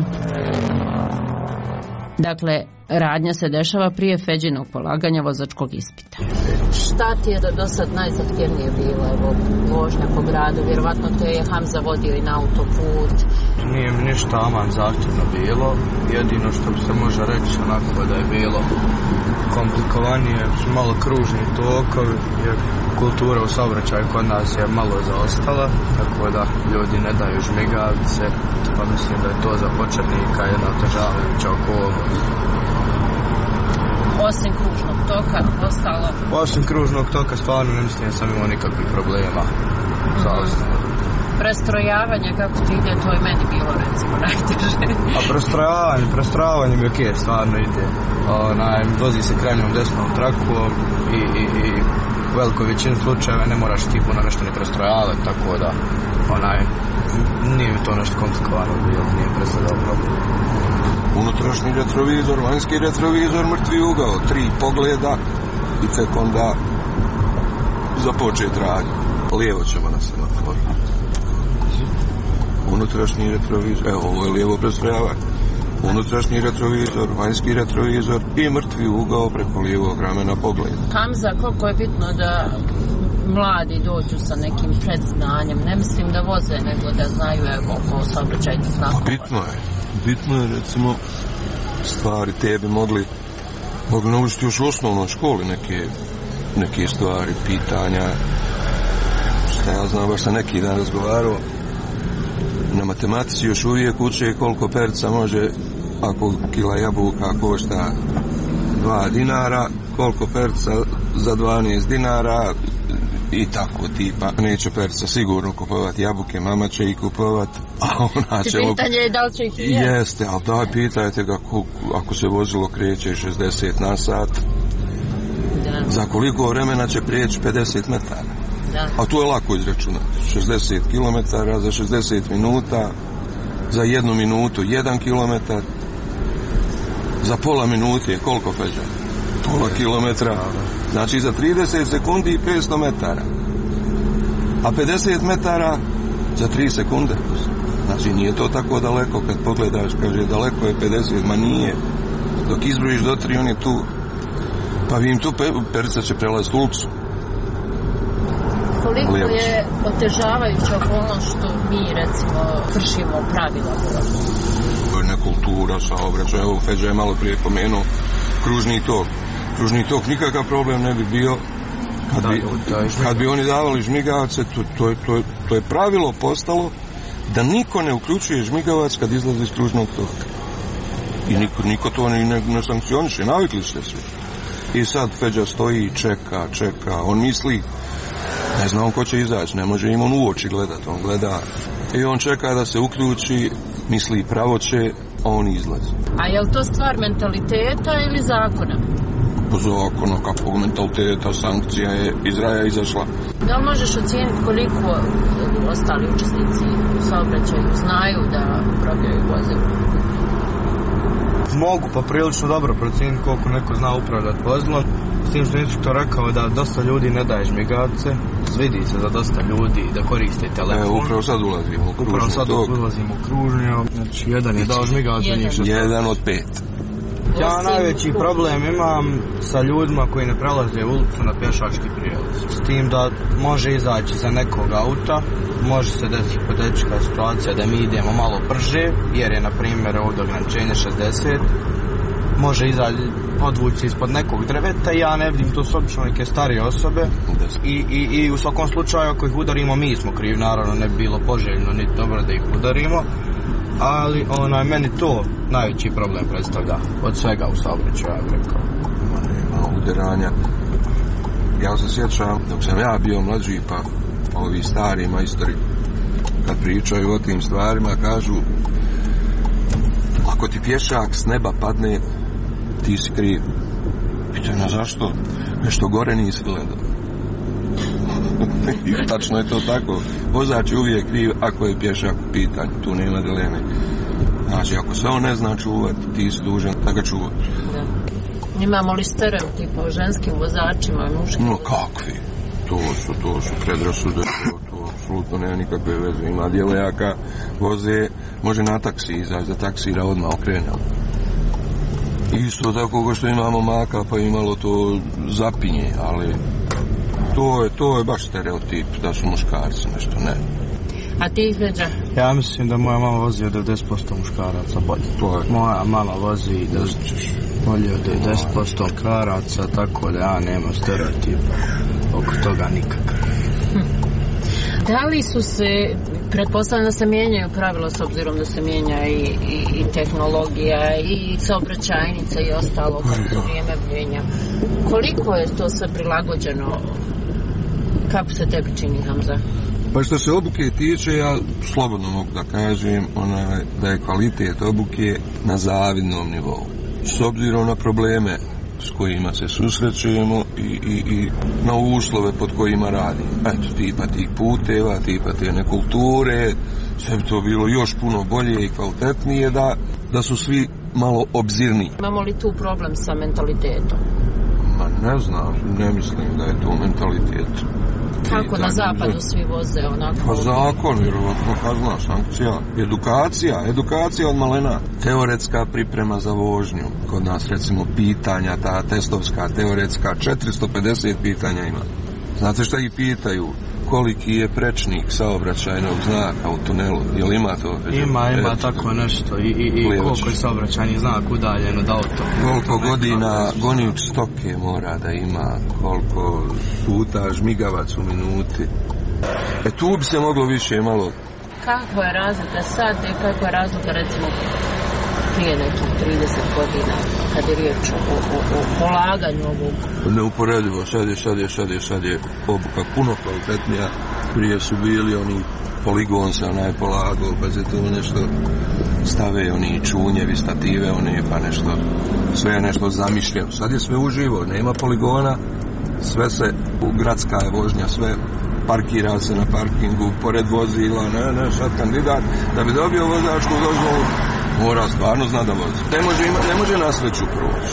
Dakle, radnja se dešava prije Feđinog polaganja vozačkog ispita. Šta ti je do sad najzahtjevnije bilo, evo, vožnja po gradu? Vjerovatno te je Hamza vodio i na autoput. Nije mi ništa aman zahtjevno bilo. Jedino što se može reći onako da je bilo komplikovanije, malo kružni tokovi, jer kultura u saobraćaju kod nas je malo zaostala, tako da ljudi ne daju žmigavce, pa mislim da je to za početnika jedna otežavajuća okolnost. Osim kružnog toka, ostalo? Osim kružnog toka stvarno ne mislim da sam imao nikakvih problema sa osnovom. Prestrojavanje, kako ti ide, to je meni bilo recimo najteže. A prestrojavanje mi ok, stvarno ide. Vozi se krajnjom desnom trakom i u velikoj većini slučajeva ne moraš ti puno nešto ne prestrojavati, tako da nije mi to nešto komplikovano bilo, nije predstavljalo problem. Unutrašnji retrovizor, vanjski retrovizor, mrtvi ugao, 3 pogleda, i tek onda započeti radnju. Lijevo ćemo na semaforu. Unutrašnji retrovizor, evo ovo je lijevo prestrojavanje. Unutrašnji retrovizor, vanjski retrovizor i mrtvi ugao preko lijevog ramena pogleda. Hamza, koliko je bitno da mladi dođu sa nekim predznanjem, ne mislim da voze, nego da znaju oko saobraćajnih znakova. Bitno je recimo stvari te bi mogli naučiti još u osnovnoj školi neke stvari, pitanja. Šta ja znam, baš sam neki dan razgovarao, na matematici još uvijek uče koliko perca može, ako kila jabuka košta 2 dinara, koliko perca za 12 dinara i tako tipa. Neće perca sigurno kupovati jabuke, mama će ih kupovati, a ona će... Pitanje je da li će ih i jesti. Jeste, ali daj pitajte ga ako se vozilo kreće 60 na sat, za koliko vremena će prijeći 50 metara. Da. A to je lako izračunati. 60 km za 60 minuta, za 1 minutu 1 km, za pola minute je koliko, Feđa? Pola kilometra. Znači za 30 sekundi 500 metara. A 50 metara za 3 sekunde. Znači nije to tako daleko, kad pogledaš, kaže daleko je 50, ma nije. Dok izbrojiš do 3, on je tu. Pa vi im tu perica će prelaziti ulicu. Koliko je otežavajuća okolnost što mi, recimo, kršimo pravila? Nekultura, saobraćaj, evo Feđa je malo prije pomenuo kružni tok. Kružni tok nikakav problem ne bi bio kad bi oni davali žmigavce, to je pravilo postalo da niko ne uključuje žmigavac kad izlazi iz kružnog toka. I niko to ne sankcioniše, navikli ste svi. I sad Feđa stoji i čeka, on misli, ne znam ko će izaći, ne može im on u oči gledati, on gleda i on čeka da se uključi, misli pravo će, a on izlazi. A je li to stvar mentaliteta ili zakona? Po zakonu, kakvog mentaliteta, sankcija je iz raja izašla. Da li možeš ocijeniti koliko ostali učesnici u saobraćaju znaju da upravljaju vozilom? Mogu pa prilično dobro procijeniti koliko neko zna upravljati vozilom. S tim što instruktor rekao da dosta ljudi ne daje žmigavce, vidi se da dosta ljudi da koriste telefon. Upravo sad ulazimo u kružnju. Znači, jedan je dao žmigavce. Jedan od 5. Ja najveći problem imam sa ljudima koji ne prelaze ulicu na pješački prijelaz. S tim da može izaći za nekog auta, može se desiti hipotetička situacija da mi idemo malo brže, jer je na primjer ovdje ograničenje 60, može izaći, odvući ispod nekog drveta i ja ne vidim, to su obično neke starije osobe i u svakom slučaju ako ih udarimo mi smo krivi, naravno ne bi bilo poželjno niti dobro da ih udarimo, ali meni to najveći problem predstavlja od svega u saobraćaju, ja bih rekao. Udaranja. Ja se sjećam, dok sam ja bio mlađi, pa ovi stari majstori kad pričaju o tim stvarima kažu, ako ti pješak s neba padne, ti si kriv. Pitanje zašto? Nešto gore nisi gledao. I tačno je to tako. Vozač je uvijek kriv ako je pješak u pitanju. Tu nema dileme. Znači, ako se on ne zna čuvati, ti si dužan da ga čuvati. Imamo li stereotipa o ženskim vozačima i muškim? No kakvi? To su predrasude. To apsolutno nema nikakve veze. Ima djevojaka, voze, može na taksi izaći, da taksira odmah okrene. Isto tako kao što imamo maka, pa imalo to zapinje, ali to je baš stereotip da su muškarci nešto, ne. A ti, Feđa? Ja mislim da moja mama vozi od 10% muškaraca bolje. Moja mama vozi bolje od 10% muškaraca, tako da ja nemam stereotipa oko toga nikakav. Da li su se, pretpostavljam da se mijenjaju pravila s obzirom da se mijenja i tehnologija i saobraćajnica i ostalo kako se vrijeme mijenja. Koliko je to sve prilagođeno? Kako se tebi čini, Hamza? Pa što se obuke tiče, ja slobodno mogu da kažem da je kvalitet obuke na zavidnom nivou. S obzirom na probleme s kojima se susrećujemo i na uslove pod kojima radimo. Eto, tipa tih puteva, tipa te nekulture, sve bi to bilo još puno bolje i kvalitetnije da su svi malo obzirniji. Imamo li tu problem sa mentalitetom? Ma Ne znam, ne mislim da je to mentalitet. Kako na zapadu svi voze onako? Pa zakon, vjerovatno kazna, sankcija. Edukacija od malena. Teoretska priprema za vožnju. Kod nas recimo pitanja, ta testovska, teoretska, 450 pitanja ima. Znate šta ih pitaju? Koliki je prečnik saobraćajnog znaka u tunelu? Jel ima to? Ima tako nešto. I koliko je saobraćajni znak udaljen od auto. Koliko godina gonjuć stoke mora da ima, koliko puta žmigavac u minuti. Tu bi se moglo više malo. Kakva je razlika sad i kakva je razlika recimo prije nekih 30 godina kad je riječ o polaganju ovog? Neuporedivo, sad je obuka puno kvalitetnija. Prije su bili oni poligon se onaj polagao, pa se to nešto stave oni čunjevi, stative, one pa nešto, sve je nešto zamišljeno. Sad je sve uživo, nema poligona, sve se, gradska je vožnja, sve parkira se na parkingu, pored vozila, sad kandidat, da bi dobio vozačku dozvolu, mora stvarno zna da vozi. Ne može na sreću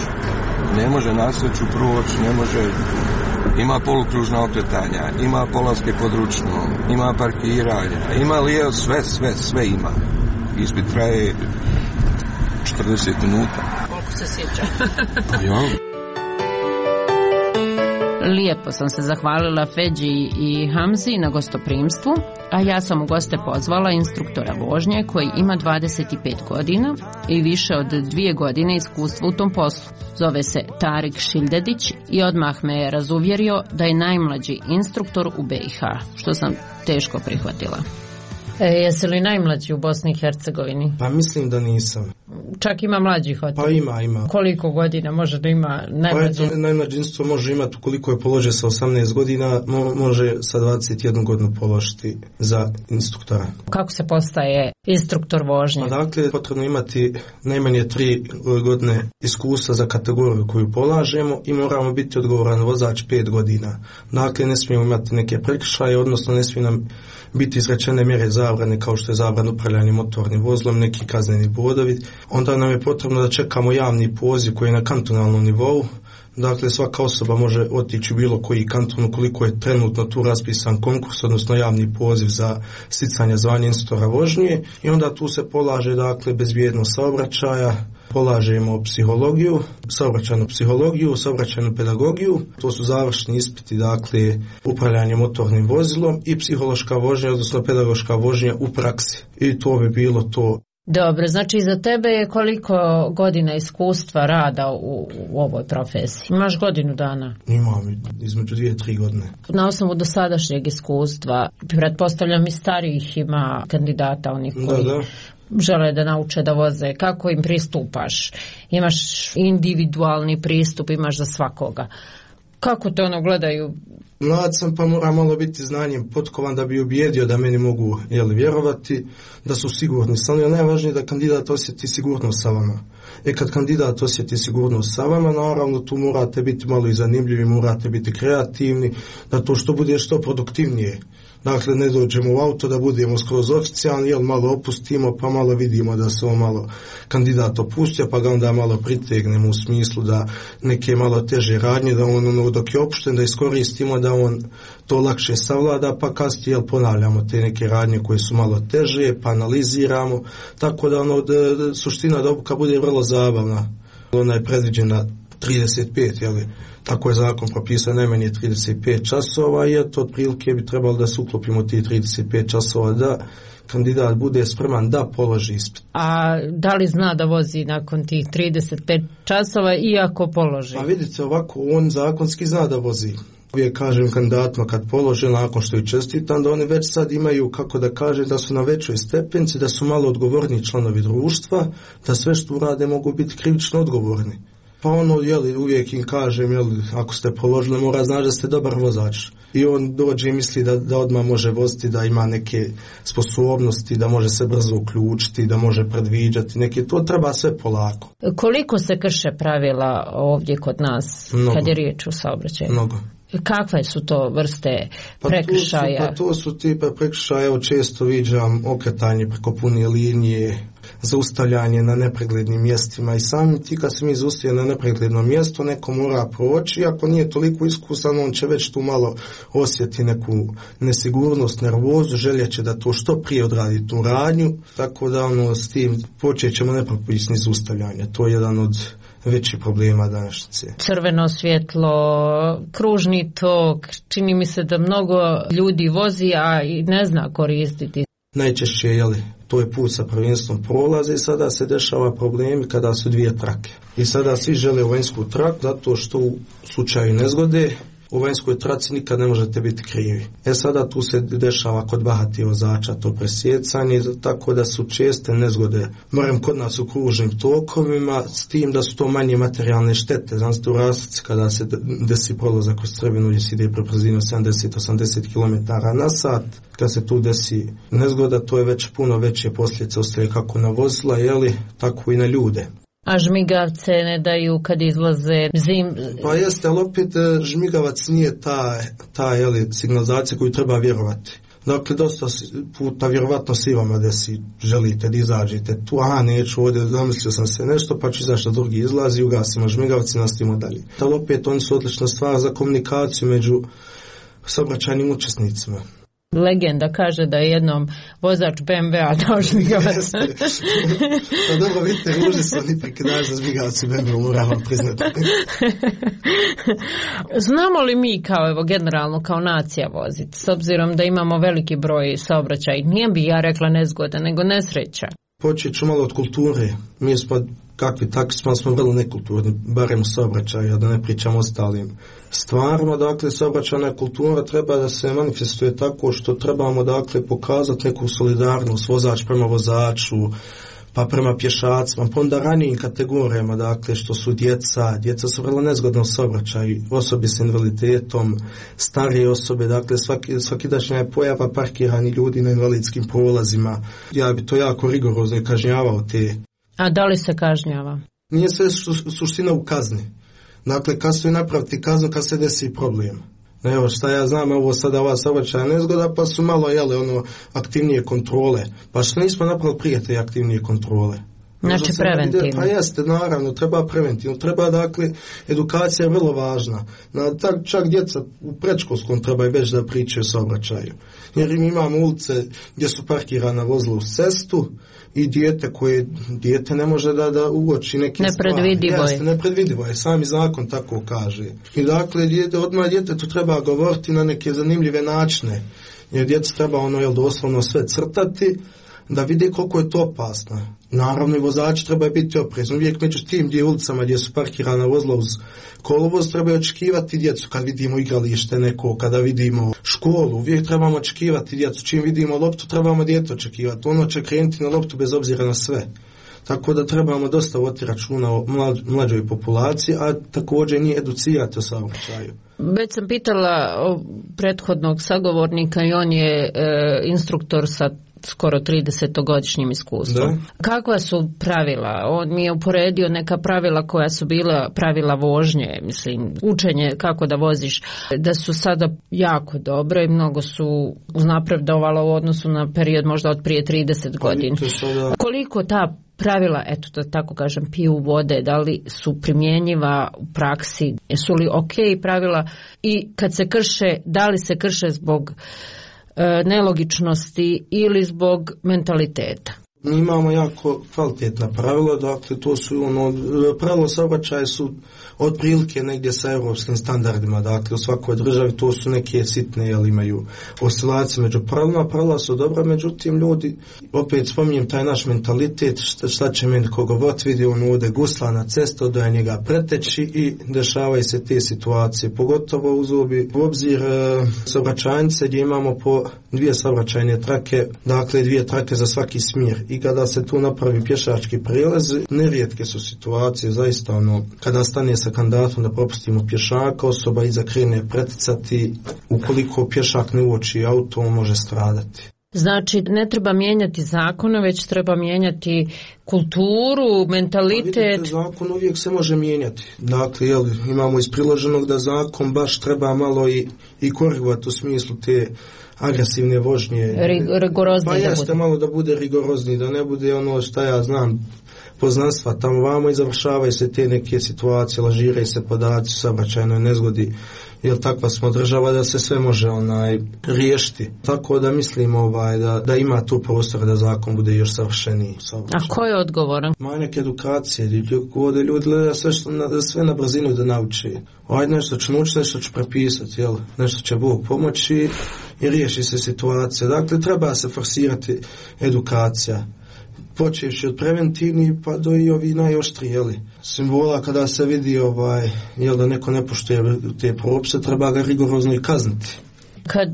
proći, ima polukružna okretanja, ima polaske područno, ima parkiranja, ima lijevo, sve ima. Ispit traje 40 minuta. Koliko se sjeća? Ja. Lijepo sam se zahvalila Feđi i Hamzi na gostoprimstvu, a ja sam u goste pozvala instruktora vožnje koji ima 25 godina i više od 2 godine iskustva u tom poslu. Zove se Tarik Šildedić i odmah me je razuvjerio da je najmlađi instruktor u BiH, što sam teško prihvatila. Jesi li najmlađi u Bosni i Hercegovini? Pa mislim da nisam. Čak ima mlađih od tebe? Pa ima. Koliko godina može da ima najmlađi? Pa najmlađi instruktor može imati, koliko je položio sa 18 godina, može sa 21 godinu položiti za instruktora. Kako se postaje instruktor vožnje? Pa dakle, potrebno imati najmanje 3 godine iskustva za kategoriju koju polažemo i moramo biti odgovoran vozač 5 godina. Dakle, ne smijemo imati neke prekršaje, odnosno ne smije nam biti izrečene mjere zabrane kao što je zabrana upravljanja motornim vozilom, neki kazneni bodovi. Onda nam je potrebno da čekamo javni poziv koji je na kantonalnom nivou. Dakle, svaka osoba može otići u bilo koji kanton ukoliko je trenutno tu raspisan konkurs, odnosno javni poziv za sticanje zvanja instruktora vožnje i onda tu se polaže, dakle, bezbjednost saobraćaja, polažemo psihologiju, saobraćajnu pedagogiju, to su završni ispiti, dakle, upravljanje motornim vozilom i psihološka vožnja, odnosno pedagoška vožnja u praksi. I to bi bilo to. Dobro, znači za tebe je koliko godina iskustva rada u ovoj profesiji? Imaš godinu dana? Imam između 2-3 godine. Na osnovu dosadašnjeg iskustva, pretpostavljam i starijih ima kandidata, onih koji žele da nauče da voze. Kako im pristupaš? Imaš individualni pristup, imaš za svakoga. Kako te gledaju? Mlad sam pa mora malo biti znanjem potkovan da bi ubijedio da meni mogu vjerovati da su sigurni. Samo najvažnije da kandidat osjeti sigurnost sa vama. Kad kandidat osjeti sigurnost sa vama, naravno tu morate biti malo i zanimljivi, morate biti kreativni, da to što bude što produktivnije. Dakle, ne dođemo u auto da budemo skroz oficijalni, malo opustimo, pa malo vidimo da se on malo kandidat opustio, pa ga onda malo pritegnemo u smislu da neke malo teže radnje, da on dok je opušten, da iskoristimo, da on to lakše savlada, pa kasnije ponavljamo te neke radnje koje su malo teže, pa analiziramo, tako da suština da obuka bude vrlo zabavna. Ona je predviđena 35, tako je zakon propisao najmanje 35 časova i to otprilike bi trebalo da se uklopimo ti 35 časova da kandidat bude spreman da položi ispit. A da li zna da vozi nakon tih 35 časova iako položi? Pa vidite, ovako on zakonski zna da vozi. Uvijek kažem kandidatima kad polože nakon što i čestitam da oni već sad imaju, kako da kažem, da su na većoj stepenci, da su malo odgovorni članovi društva, da sve što urade mogu biti krivično odgovorni. Pa uvijek im kažem, ako ste položili, mora znaći da ste dobar vozač. I on dođe i misli da odmah može voziti, da ima neke sposobnosti, da može se brzo uključiti, da može predviđati neke, to treba sve polako. Koliko se krše pravila ovdje kod nas, kad je riječ o saobraćaju? Mnogo. Kakve su to vrste prekršaja? To su tipa prekršaja, često viđam okretanje preko pune linije, zaustavljanje na nepreglednim mjestima i sami ti kad se mi zaustavljamo na nepregledno mjesto, neko mora proći, ako nije toliko iskusan, on će već tu malo osjeti neku nesigurnost, nervozu, željeće da to što prije odradi tu radnju, tako da s tim počet ćemo nepropisni zaustavljanje. To je jedan od veći problema današnjice. Crveno svjetlo, kružni tok, čini mi se da mnogo ljudi vozi, a i ne zna koristiti. Najčešće, to je put sa prvenstvom prolaze i sada se dešava problemi kada su dvije trake. I sada svi žele vanjsku traku zato što u slučaju nezgode u vanjskoj traci nikad ne možete biti krivi. Sada tu se dešava kod bahatih vozača to presjecanje, tako da su česte nezgode. Barem kod nas u kružnim tokovima, s tim da su to manje materijalne štete. Znači u Rastici kada se desi prolazak kroz crvenu gdje se ide pre brzinu 70-80 km na sat, kad se tu desi nezgoda, to je već puno veće posljedice ostaje kako na vozila, tako i na ljude. A žmigavce ne daju kad izlaze zim? Pa jeste, ali opet žmigavac nije ta signalizacija koju treba vjerovati. Dakle, dosta puta vjerovatno svi vama da si želite da izađete tu, neću ovdje, zamislio sam se nešto, pa ću izaći da drugi izlazi, ugasimo žmigavci i nastavimo dalje. Ali opet oni su odlična stvar za komunikaciju među saobraćajnim učesnicima. Legenda kaže da je jednom vozač BMW-a dao žmigavac. Pa dobro, vidite, ruži su oni prekidaš za žmigavci BMW, moram vam priznati. Znamo li mi generalno kao nacija voziti, s obzirom da imamo veliki broj saobraćaja, nije bi ja rekla nezgoda, nego nesreća? Počet ću malo od kulture. Mi smo kakvi takvi smo vrlo nekulturni, barem u saobraćaju, da ne pričamo ostalim stvarima. Dakle, saobraćajna kultura treba da se manifestuje tako što trebamo, pokazati neku solidarnost, vozač prema vozaču, pa prema pješacima, pa onda ranijim kategorijama, što su djeca su vrlo nezgodno u saobraćaju, osobe s invaliditetom, starije osobe, svakidašnja je pojava parkirani ljudi na invalidskim prolazima. Ja bi to jako rigorozno kažnjavao te. A da li se kažnjava? Nije sve suština u kazni. Dakle, kad se napraviti kaznu, kad se desi problem. Evo šta ja znam, ovo sada ova saobraćajna nezgoda, pa su malo aktivnije kontrole. Pa što nismo napravili prije te aktivnije kontrole? Znači preventivno. Pa jeste, naravno, treba preventivno. Treba, edukacija je vrlo važna. Čak djeca u predškolskom trebaju već da pričaju o saobraćaju. Jer mi imamo ulice gdje su parkirana vozila uz cestu i dijete ne može da uoči neke stvari. Nepredvidivo je, sami zakon tako kaže. I odmah djetetu treba govoriti na neke zanimljive načine. Jer djeca treba doslovno sve crtati, da vidi koliko je to opasno. Naravno i vozači trebaju biti oprezni. Uvijek među tim ulicama gdje su parkirana vozila uz kolovoz trebaju očekivati djecu. Kad vidimo igralište neko, kada vidimo školu, uvijek trebamo očekivati djecu. Čim vidimo loptu, trebamo dijete očekivati. Ono će krenuti na loptu bez obzira na sve. Tako da trebamo dosta voditi računa o mlađoj populaciji, a također nije educirati o saobraćaju. Već sam pitala prethodnog sagovornika i on je instruktor sa skoro 30-godišnjim iskustvom. Da. Kakva su pravila? On mi je uporedio neka pravila koja su bila pravila vožnje, učenje kako da voziš, da su sada jako dobro i mnogo su uznapredovalo u odnosu na period možda od prije 30 godina. Koliko ta pravila, da tako kažem, piju vode, da li su primjenjiva u praksi, su li ok pravila i kad se krše, da li se krše zbog nelogičnosti ili zbog mentaliteta? Mi imamo jako kvalitetna pravila, to su pravila saobraćaja su otprilike negdje sa europskim standardima, u svakoj državi to su neke sitne, imaju oscilacije među pravilima, pravila su dobra, međutim ljudi, opet spominjem taj naš mentalitet, šta će meni kogovot vidi, on ovdje gusla na cestu, da je njega preteći i dešavaju se te situacije, pogotovo u obzir saobraćajnice gdje imamo po 2 saobraćajne trake, 2 trake za svaki smjer. I kada se tu napravi pješački prijelaz, nerijetke su situacije, zaista kada stane sa kandidatom da propustimo pješaka, osoba iza krene preticati, ukoliko pješak ne uoči auto, on može stradati. Znači, ne treba mijenjati zakone, već treba mijenjati kulturu, mentalitet. Vidite, zakon uvijek se može mijenjati. Dakle, imamo iz priloženog da zakon baš treba malo i korigovati u smislu te agresivne vožnje. Rigorozni. Pa jeste malo da bude rigorozni, da ne bude ono šta ja znam, poznanstva tamo vamo i završavaju se te neke situacije, lažiraju se podaci, saobraćajnoj nezgodi, jer takva smo država da se sve može riješiti. Tako da mislim da ima tu prostor da zakon bude još savršeniji. A ko je odgovoran? Manjak edukacije, ovdje ljudi gleda sve na brzinu da nauči. Nešto će naučiti, nešto će prepisati, nešto će Bog pomoći i riješi se situacija. Dakle, treba se forsirati edukacija. Počevši od preventivnih pa do i ovi najoštriji, simbola kada se vidi da neko ne poštuje te propise, treba ga rigorozno i kazniti. Kad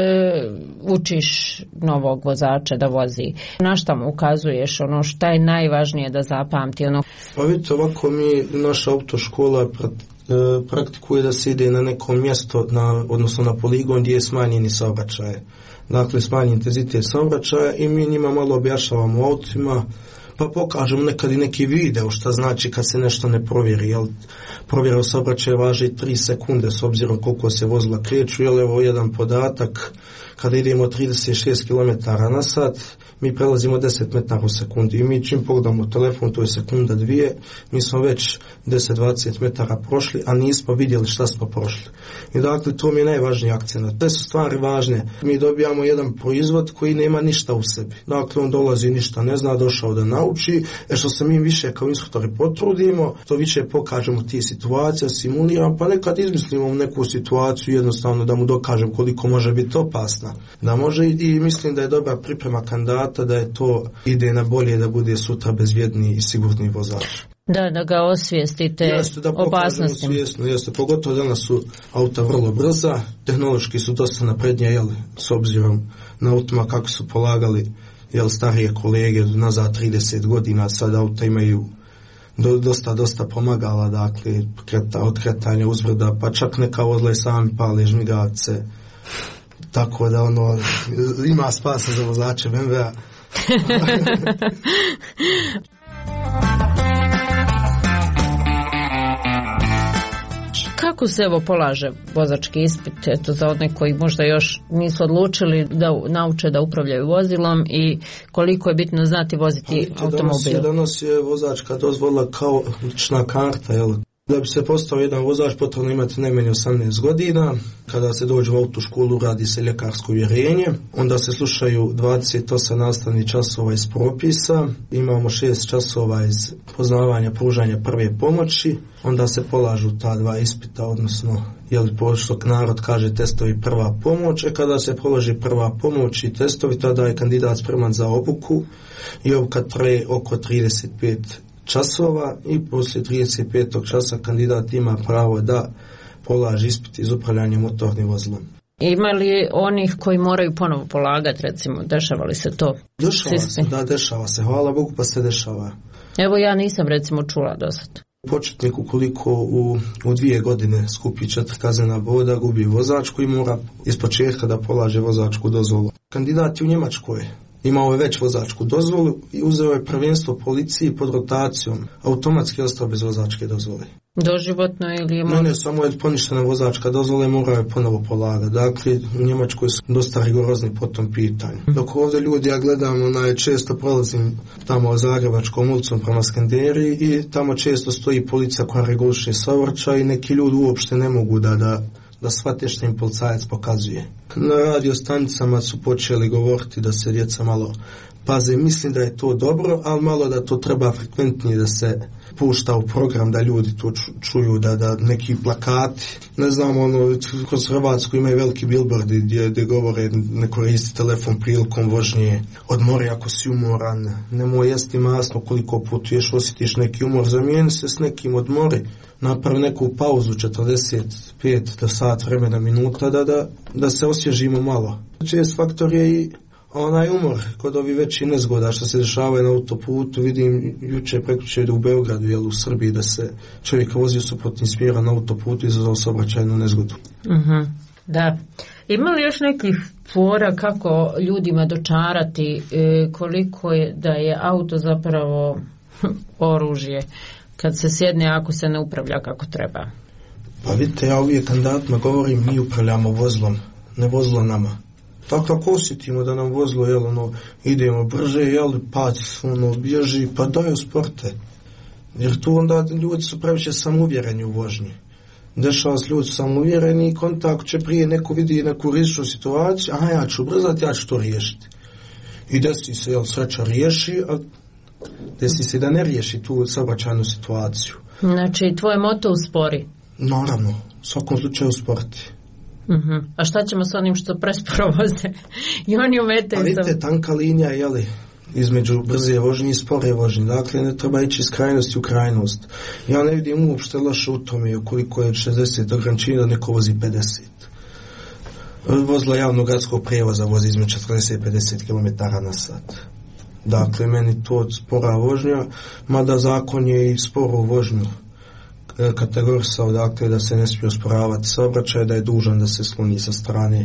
učiš novog vozača da vozi, na šta mu ukazuješ, šta je najvažnije da zapamti? Pa vidite, ovako naša autoškola praktikuje da se ide na neko mjesto, odnosno na poligon gdje je smanjeni saobraćaj. Dakle, smanji intenzitet saobraćaja i mi njima malo objašnjavamo autima, pa pokažemo nekad i neki video šta znači kad se nešto ne provjeri. Provjera saobraćaja važi 3 sekunde s obzirom koliko se vozila kreću. Evo jedan podatak, kada idemo 36 km na sat, mi prelazimo 10 metara u sekundi i mi čim pogledamo telefon, to je sekunda 2, mi smo već 10-20 metara prošli, a nismo vidjeli šta smo prošli. I dakle, to mi je najvažniji akcent. Te su stvari važne. Mi dobijamo jedan proizvod koji nema ništa u sebi. Dakle, on dolazi ništa, ne zna, došao da nauči, što se mi više kao instruktori potrudimo, to više pokažemo ti situacija, simuliramo, pa nekad izmislimo neku situaciju jednostavno da mu dokažem koliko može biti opasna. Da može i mislim da je dobra priprema kandidata, da je to ide na bolje da bude sutra bezvjedniji i sigurniji vozač. Da ga osvijestite opasnostima. Jeste, pogotovo danas su auta vrlo brza, tehnološki su dosta naprednije, s obzirom na autima kako su polagali starije kolege nazad 30 godina, sad auta imaju dosta pomagala, dakle, od kretanja uzbrda, pa čak neka vozila i sami pale žmigavce, tako da ima spasa za vozače BMW-a. Kako se polaže vozački ispit za one koji možda još nisu odlučili da nauče da upravljaju vozilom i koliko je bitno znati voziti automobil? Danas je vozačka dozvola kao lična karta, Da bi se postao jedan vozač potrebno imati najmanje 18 godina. Kada se dođe u autoškolu radi se ljekarsko uvjerenje, onda se slušaju 28 nastavnih časova iz propisa, imamo 6 časova iz poznavanja pružanja prve pomoći, onda se polažu ta 2 ispita, odnosno što narod kaže testovi prva pomoć, kada se položi prva pomoć i testovi, tada je kandidat spreman za obuku i obuka traje oko 35 časova i poslije 35. časa kandidat ima pravo da polaže ispit iz upravljanja motornim vozilom. Ima li onih koji moraju ponovo polagati, recimo, dešava li se to? Dešava se, hvala Bogu, pa se dešava. Evo, ja nisam recimo čula do sad. Početnik ukoliko u 2 godine skupi 4 kaznena boda, gubi vozačku i mora iz početka da polaže vozačku dozvolu. Kandidat je u Njemačkoj. Imao je već vozačku dozvolu i uzeo je prvenstvo policiji pod rotacijom. Automatski ostao bez vozačke dozvole. Doživotno ili je... Ne, samo je poništena vozačka dozvola i morao je ponovo polagati. Dakle, u Njemačkoj su dosta rigorozni po tom pitanju. Dok ovdje ljudi, ja gledam, često prolazim tamo Zagrebačkom ulicom prema Skenderiji i tamo često stoji policija koja reguliše saobraćaj i neki ljudi uopšte ne mogu da shvate što im policajac pokazuje. Na radio stanicama su počeli govoriti da se djeca malo paze. Mislim da je to dobro, ali malo da to treba frekventnije da se pušta u program, da ljudi to čuju, da neki plakati. Ne znam, kroz Hrvatsku imaju veliki billboardi gdje govore ne koristi telefon prilikom vožnje, odmori ako si umoran, nemoj jesti masno, koliko putuješ, osjetiš neki umor, zamijeni se s nekim, odmori, napravi neku pauzu 45 do sat vremena minuta da se osvježimo malo. Čest faktor je i umor kod ovih većih nezgoda što se dešavaju na autoputu. Vidim juče prekjuče u Beogradu, u Srbiji, da se čovjek vozio suprotnim smjerom na autoputu i izazvao saobraćajnu nezgodu. Da. Ima li još nekih fora kako ljudima dočarati koliko je da je auto zapravo oružje kad se sjedne ako se ne upravlja kako treba? Pa vidite, ja uvijek kandidatima govorim, mi upravljamo vozilom, ne vozilo nama. Tako ako osjetimo da nam vozilo, idemo brže, pad, bježi, pa daju sporte. Jer tu onda ljudi su previše samouvjereni u vožnji. Dešava se, ljudi su samouvjereni i kontakt će prije neko vidi neku rizičnu situaciju, ja ću ubrzati, ja ću to riješiti. I desi se, sreća riješi, a desi se da ne riješi tu saobraćajnu situaciju. Znači, tvoj moto uspori? Naravno, u svakom slučaju usporiti. A šta ćemo s onim što presporo voze? I oni umetaju. A vidite, tanka linija, između brze vožnje i spore vožnje. Dakle, ne treba ići iz krajnosti u krajnost. Ja ne vidim uopšte loše u tome, ukoliko je 60 ograničenja da neko vozi 50. Vozila javnog gradskog prijevoza vozi između 40 i 50 km/h. Dakle, meni to spora vožnja, mada zakon je i sporu vožnju kategorisao, dakle, da se ne smije usporavati saobraćaj, da je dužan da se skloni sa strane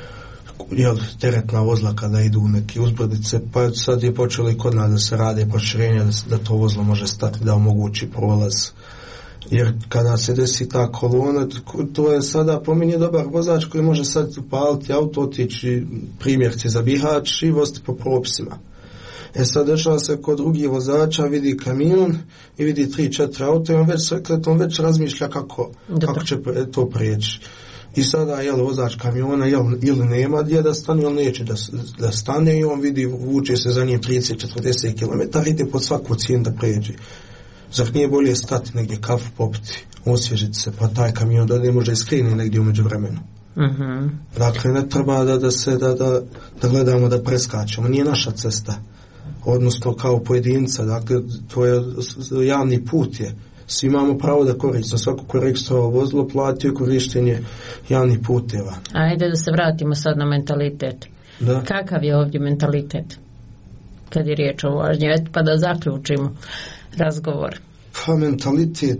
teretna vozila kada idu u neke uzbrdice, pa sad je počelo i kod nas da se rade proširenja da to vozilo može stati, da omogući prolaz. Jer kada se desi ta kolona, to je sada po meni dobar vozač koji može sad upaliti auto, otići primjerci za Bihać i voziti po propisima. Sad dešava se kod drugih vozača, vidi kamion i vidi 3-4 auto i on već razmišlja kako će to prijeći. I sada, vozač kamiona ili nema gdje da stane, ili neće da stane i on vidi, vuče se za njim 30-40 km, ide pod svaku cijenu da pređe. Zar nije bolje stati negdje, kafu popiti, osvježiti se, pa taj kamion da ne može iskreni negdje umeđu vremenu. Dakle, ne treba da gledamo da preskačemo, nije naša cesta. Odnosno kao pojedinca, dakle, to je javni put je. Svi imamo pravo da koristimo, svako ko registrovao vozilo platio korištenje javnih puteva. Ajde da se vratimo sad na mentalitet. Da. Kakav je ovdje mentalitet kad je riječ o vožnji? Pa da zaključimo razgovor. Pa mentalitet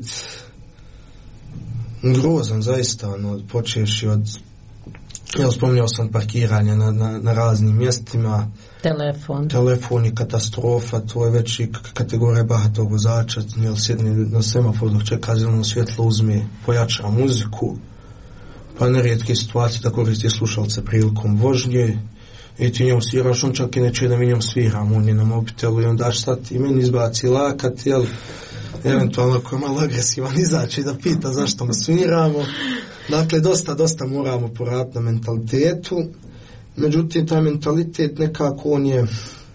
grozan zaista, počevši od spominjao sam parkiranje na raznim mjestima. Telefon je katastrofa, to je već i kategorija bahatog vozača, jer sjedni na semaforu dok čeka zeleno svjetlo, uzme, pojača muziku, pa nerijetke situacije da koristi slušalce prilikom vožnje i ti njom sviraš, on čak i neće da mi njom sviram, on je na mobitelu i onda šta ti meni izbaci lakat, eventualno ako je malo agresivan izaći da pita zašto mu sviramo. Dakle, dosta moramo poraditi na mentalitetu. Međutim, taj mentalitet nekako on je,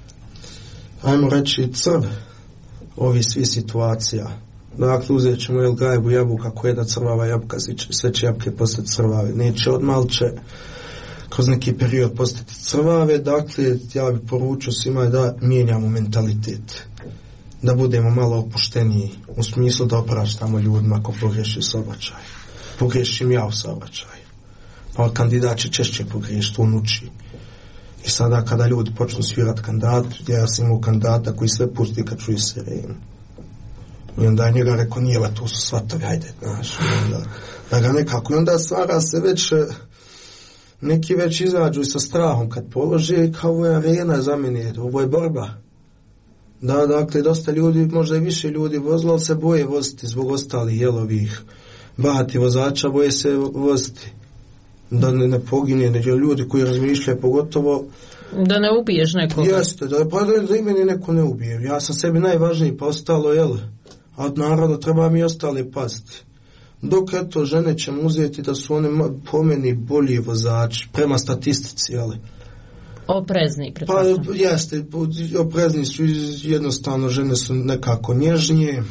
ajmo reći, crv ovih svih situacija. Dakle, uzet ćemo gajbu jabuka, ako je da crvava jabuka, sve će jabuke postati crvave. Neće odmah, ali će kroz neki period postati crvave. Dakle, ja bih poručio svima da mijenjamo mentalitet. Da budemo malo opušteniji, u smislu da opraštamo ljudima ako pogriješi saobraćaj. Pogriješim ja u saobraćaju. Pa kandidat će češće pogriješiti, on uči. I sada kada ljudi počnu svirati kandidat, ja sam imao kandidata koji sve pusti kad čuje sirenu. I onda je njega rekao, nije, tu su svatovi, ajde, znaš. Da ga nekako, i onda stvara se već, neki već izađu sa strahom kad polože, kao ovo je arena za mene, ovo je borba. Da, dakle, dosta ljudi, možda i više ljudi vozilo, ali se boje voziti zbog ostalih ovih bahati vozača, boje se voziti. Da ne pogine, nego ljudi koji razmišljaju pogotovo da ne ubiješ nekoga. Jeste, da i meni neko ne ubije. Ja sam sebi najvažniji, pa ostalo, a od naroda treba mi ostali pasti. Dok eto, žene ćemo uzeti da su one po meni bolji vozači, prema statistici, Oprezni, pretpostavljam. Pa jeste, oprezni su, jednostavno žene su nekako nježnije,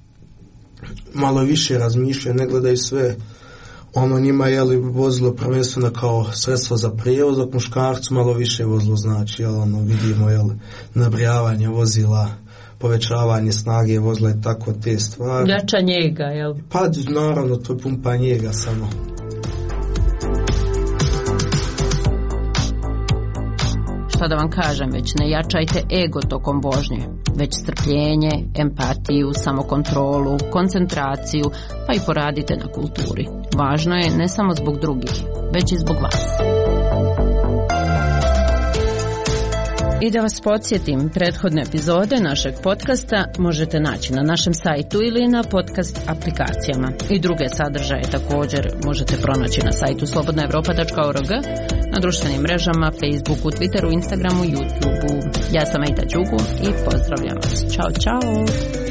malo više razmišljaju, ne gledaju sve. Njima je vozilo prvenstveno kao sredstvo za prijevoz, dok muškarcu malo više vozilo znači, vidimo nabrijavanje vozila, povećavanje snage vozila i tako te stvari. Jača njega, Pa naravno, to je pumpa njega samo. Šta da vam kažem, već ne jačajte ego tokom vožnje, već strpljenje, empatiju, samokontrolu, koncentraciju, pa i poradite na kulturi. Važno je ne samo zbog drugih, već i zbog vas. I da vas podsjetim, prethodne epizode našeg podcasta možete naći na našem sajtu ili na podcast aplikacijama. I druge sadržaje također možete pronaći na sajtu slobodnaevropa.org, na društvenim mrežama, Facebooku, Twitteru, Instagramu, YouTubeu. Ja sam Ejda Đugu i pozdravljam vas. Ćao, čao!